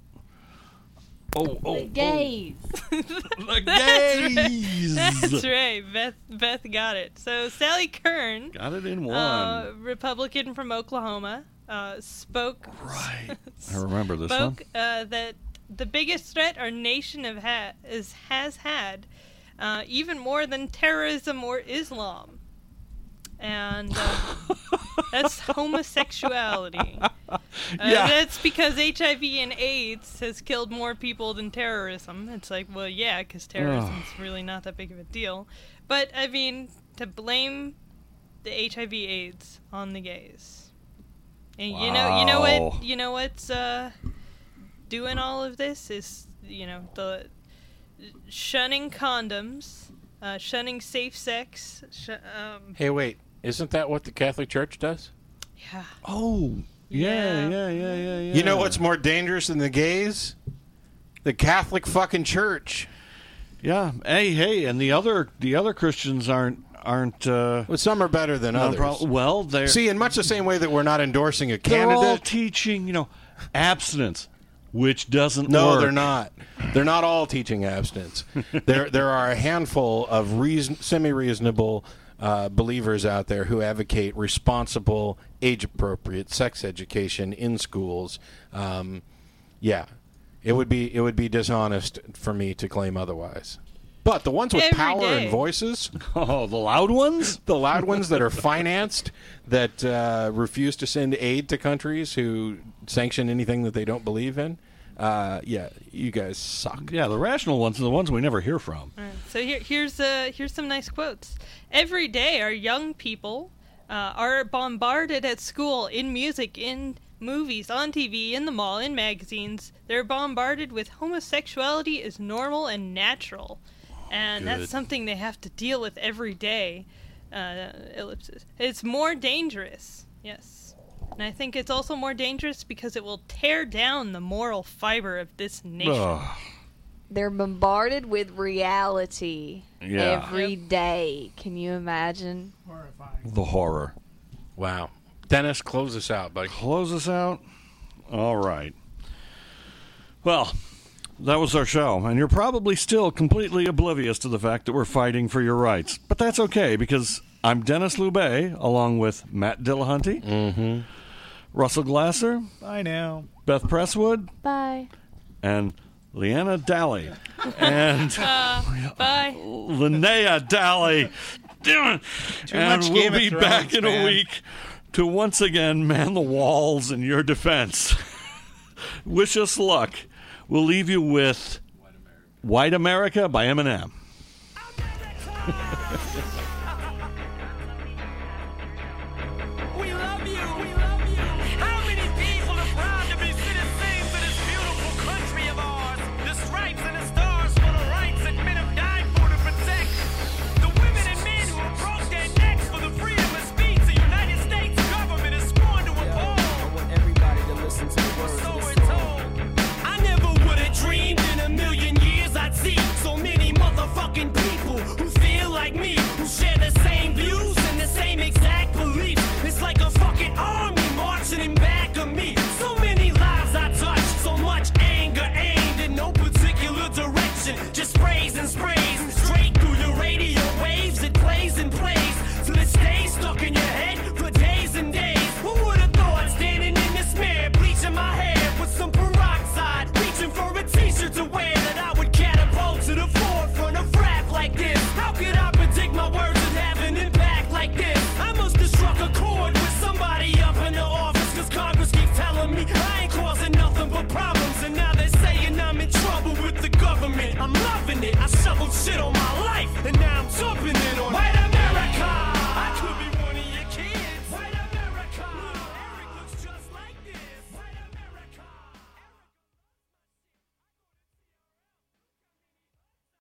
Oh, oh, The gays. the That's gays. That's right. Beth Beth got it. So Sally Kern, Got it in one. uh, Republican from Oklahoma, uh, spoke. Right. I remember this one. spoke uh, that the biggest threat our nation have ha- is, has had, uh, even more than terrorism or Islam, and uh, that's homosexuality. Uh, Yeah. That's because H I V and AIDS has killed more people than terrorism. It's like, well, yeah, because terrorism's really not that big of a deal. But, I mean, to blame the H I V AIDS on the gays. And you know, you know Wow. what, you know what's uh, doing all of this is, you know, the shunning condoms, uh, shunning safe sex. Sh- um, Hey, wait. Isn't that what the Catholic Church does? yeah. Oh, yeah, Yeah. yeah, yeah, yeah, yeah. You know what's more dangerous than the gays? The Catholic fucking Church. Yeah. Hey, hey, and the other the other Christians aren't aren't uh, Well, some are better than not a others. problem. Well, they're See, in much the same way that we're not endorsing a they're all candidate. teaching, you know, abstinence, which doesn't No, work. they're not. They're not all teaching abstinence. there, there are a handful of reason, semi-reasonable uh, believers out there who advocate responsible, age-appropriate sex education in schools. Um, yeah, it would be it would be dishonest for me to claim otherwise. But the ones with Every power day. and voices, Oh, the loud ones? the loud ones that are financed, that uh, refuse to send aid to countries who sanction anything that they don't believe in, uh, yeah, you guys suck. Yeah, the rational ones are the ones we never hear from. All right, so here, here's uh, here's some nice quotes. Every day, our young people uh, are bombarded at school, in music, in movies, on T V, in the mall, in magazines. They're bombarded with homosexuality is normal and natural, and Good. that's something they have to deal with every day. Uh, ellipsis. It's more dangerous, yes, and I think it's also more dangerous because it will tear down the moral fiber of this nation. Ugh. They're bombarded with reality Yeah. every day. Can you imagine? Horrifying. The horror. Wow. Dennis, close us out, buddy. Close us out? All right. Well, that was our show, and you're probably still completely oblivious to the fact that we're fighting for your rights. But that's okay, because I'm Dennis Loubet, along with Matt Dillahunty, Mm-hmm. Russell Glasser, Bye now. Beth Presswood, Bye. and Leanna Daly. And Uh, bye. Linnea Daly. Damn it. Too and much we'll Game of be Thrones, back in man. a week to once again man the walls in your defense. Wish us luck. We'll leave you with White America by Eminem. We love you. We love you. How many people are proud to be citizens of this beautiful country of ours? The stripes and the stars for the rights that men have died for to protect. The women and men who have broke their necks for the freedom of speech the United States government is sworn to uphold. I want everybody to listen to the words So of we're the song. told. I never would have dreamed in a million years I'd see so many motherfucking people who feel like me, who share the same views and the same exact beliefs. It's like a fucking army marching in back of me. So many lives I touched, so much anger aimed in no particular direction. Just sprays and sprays straight through your radio waves. It plays and plays till it stays stuck in your head for days and days. Who would have thought standing in this mirror, bleaching my hair with some peroxide, reaching for a t-shirt to wear, that I would catapult to the forefront of rap like this? How could I predict my words would have an impact like this? I must have struck a chord with somebody up in the office, cause Congress keeps telling me I ain't causing nothing but problems, and now they're saying I'm in trouble with the government. I'm loving it. I shoveled shit on my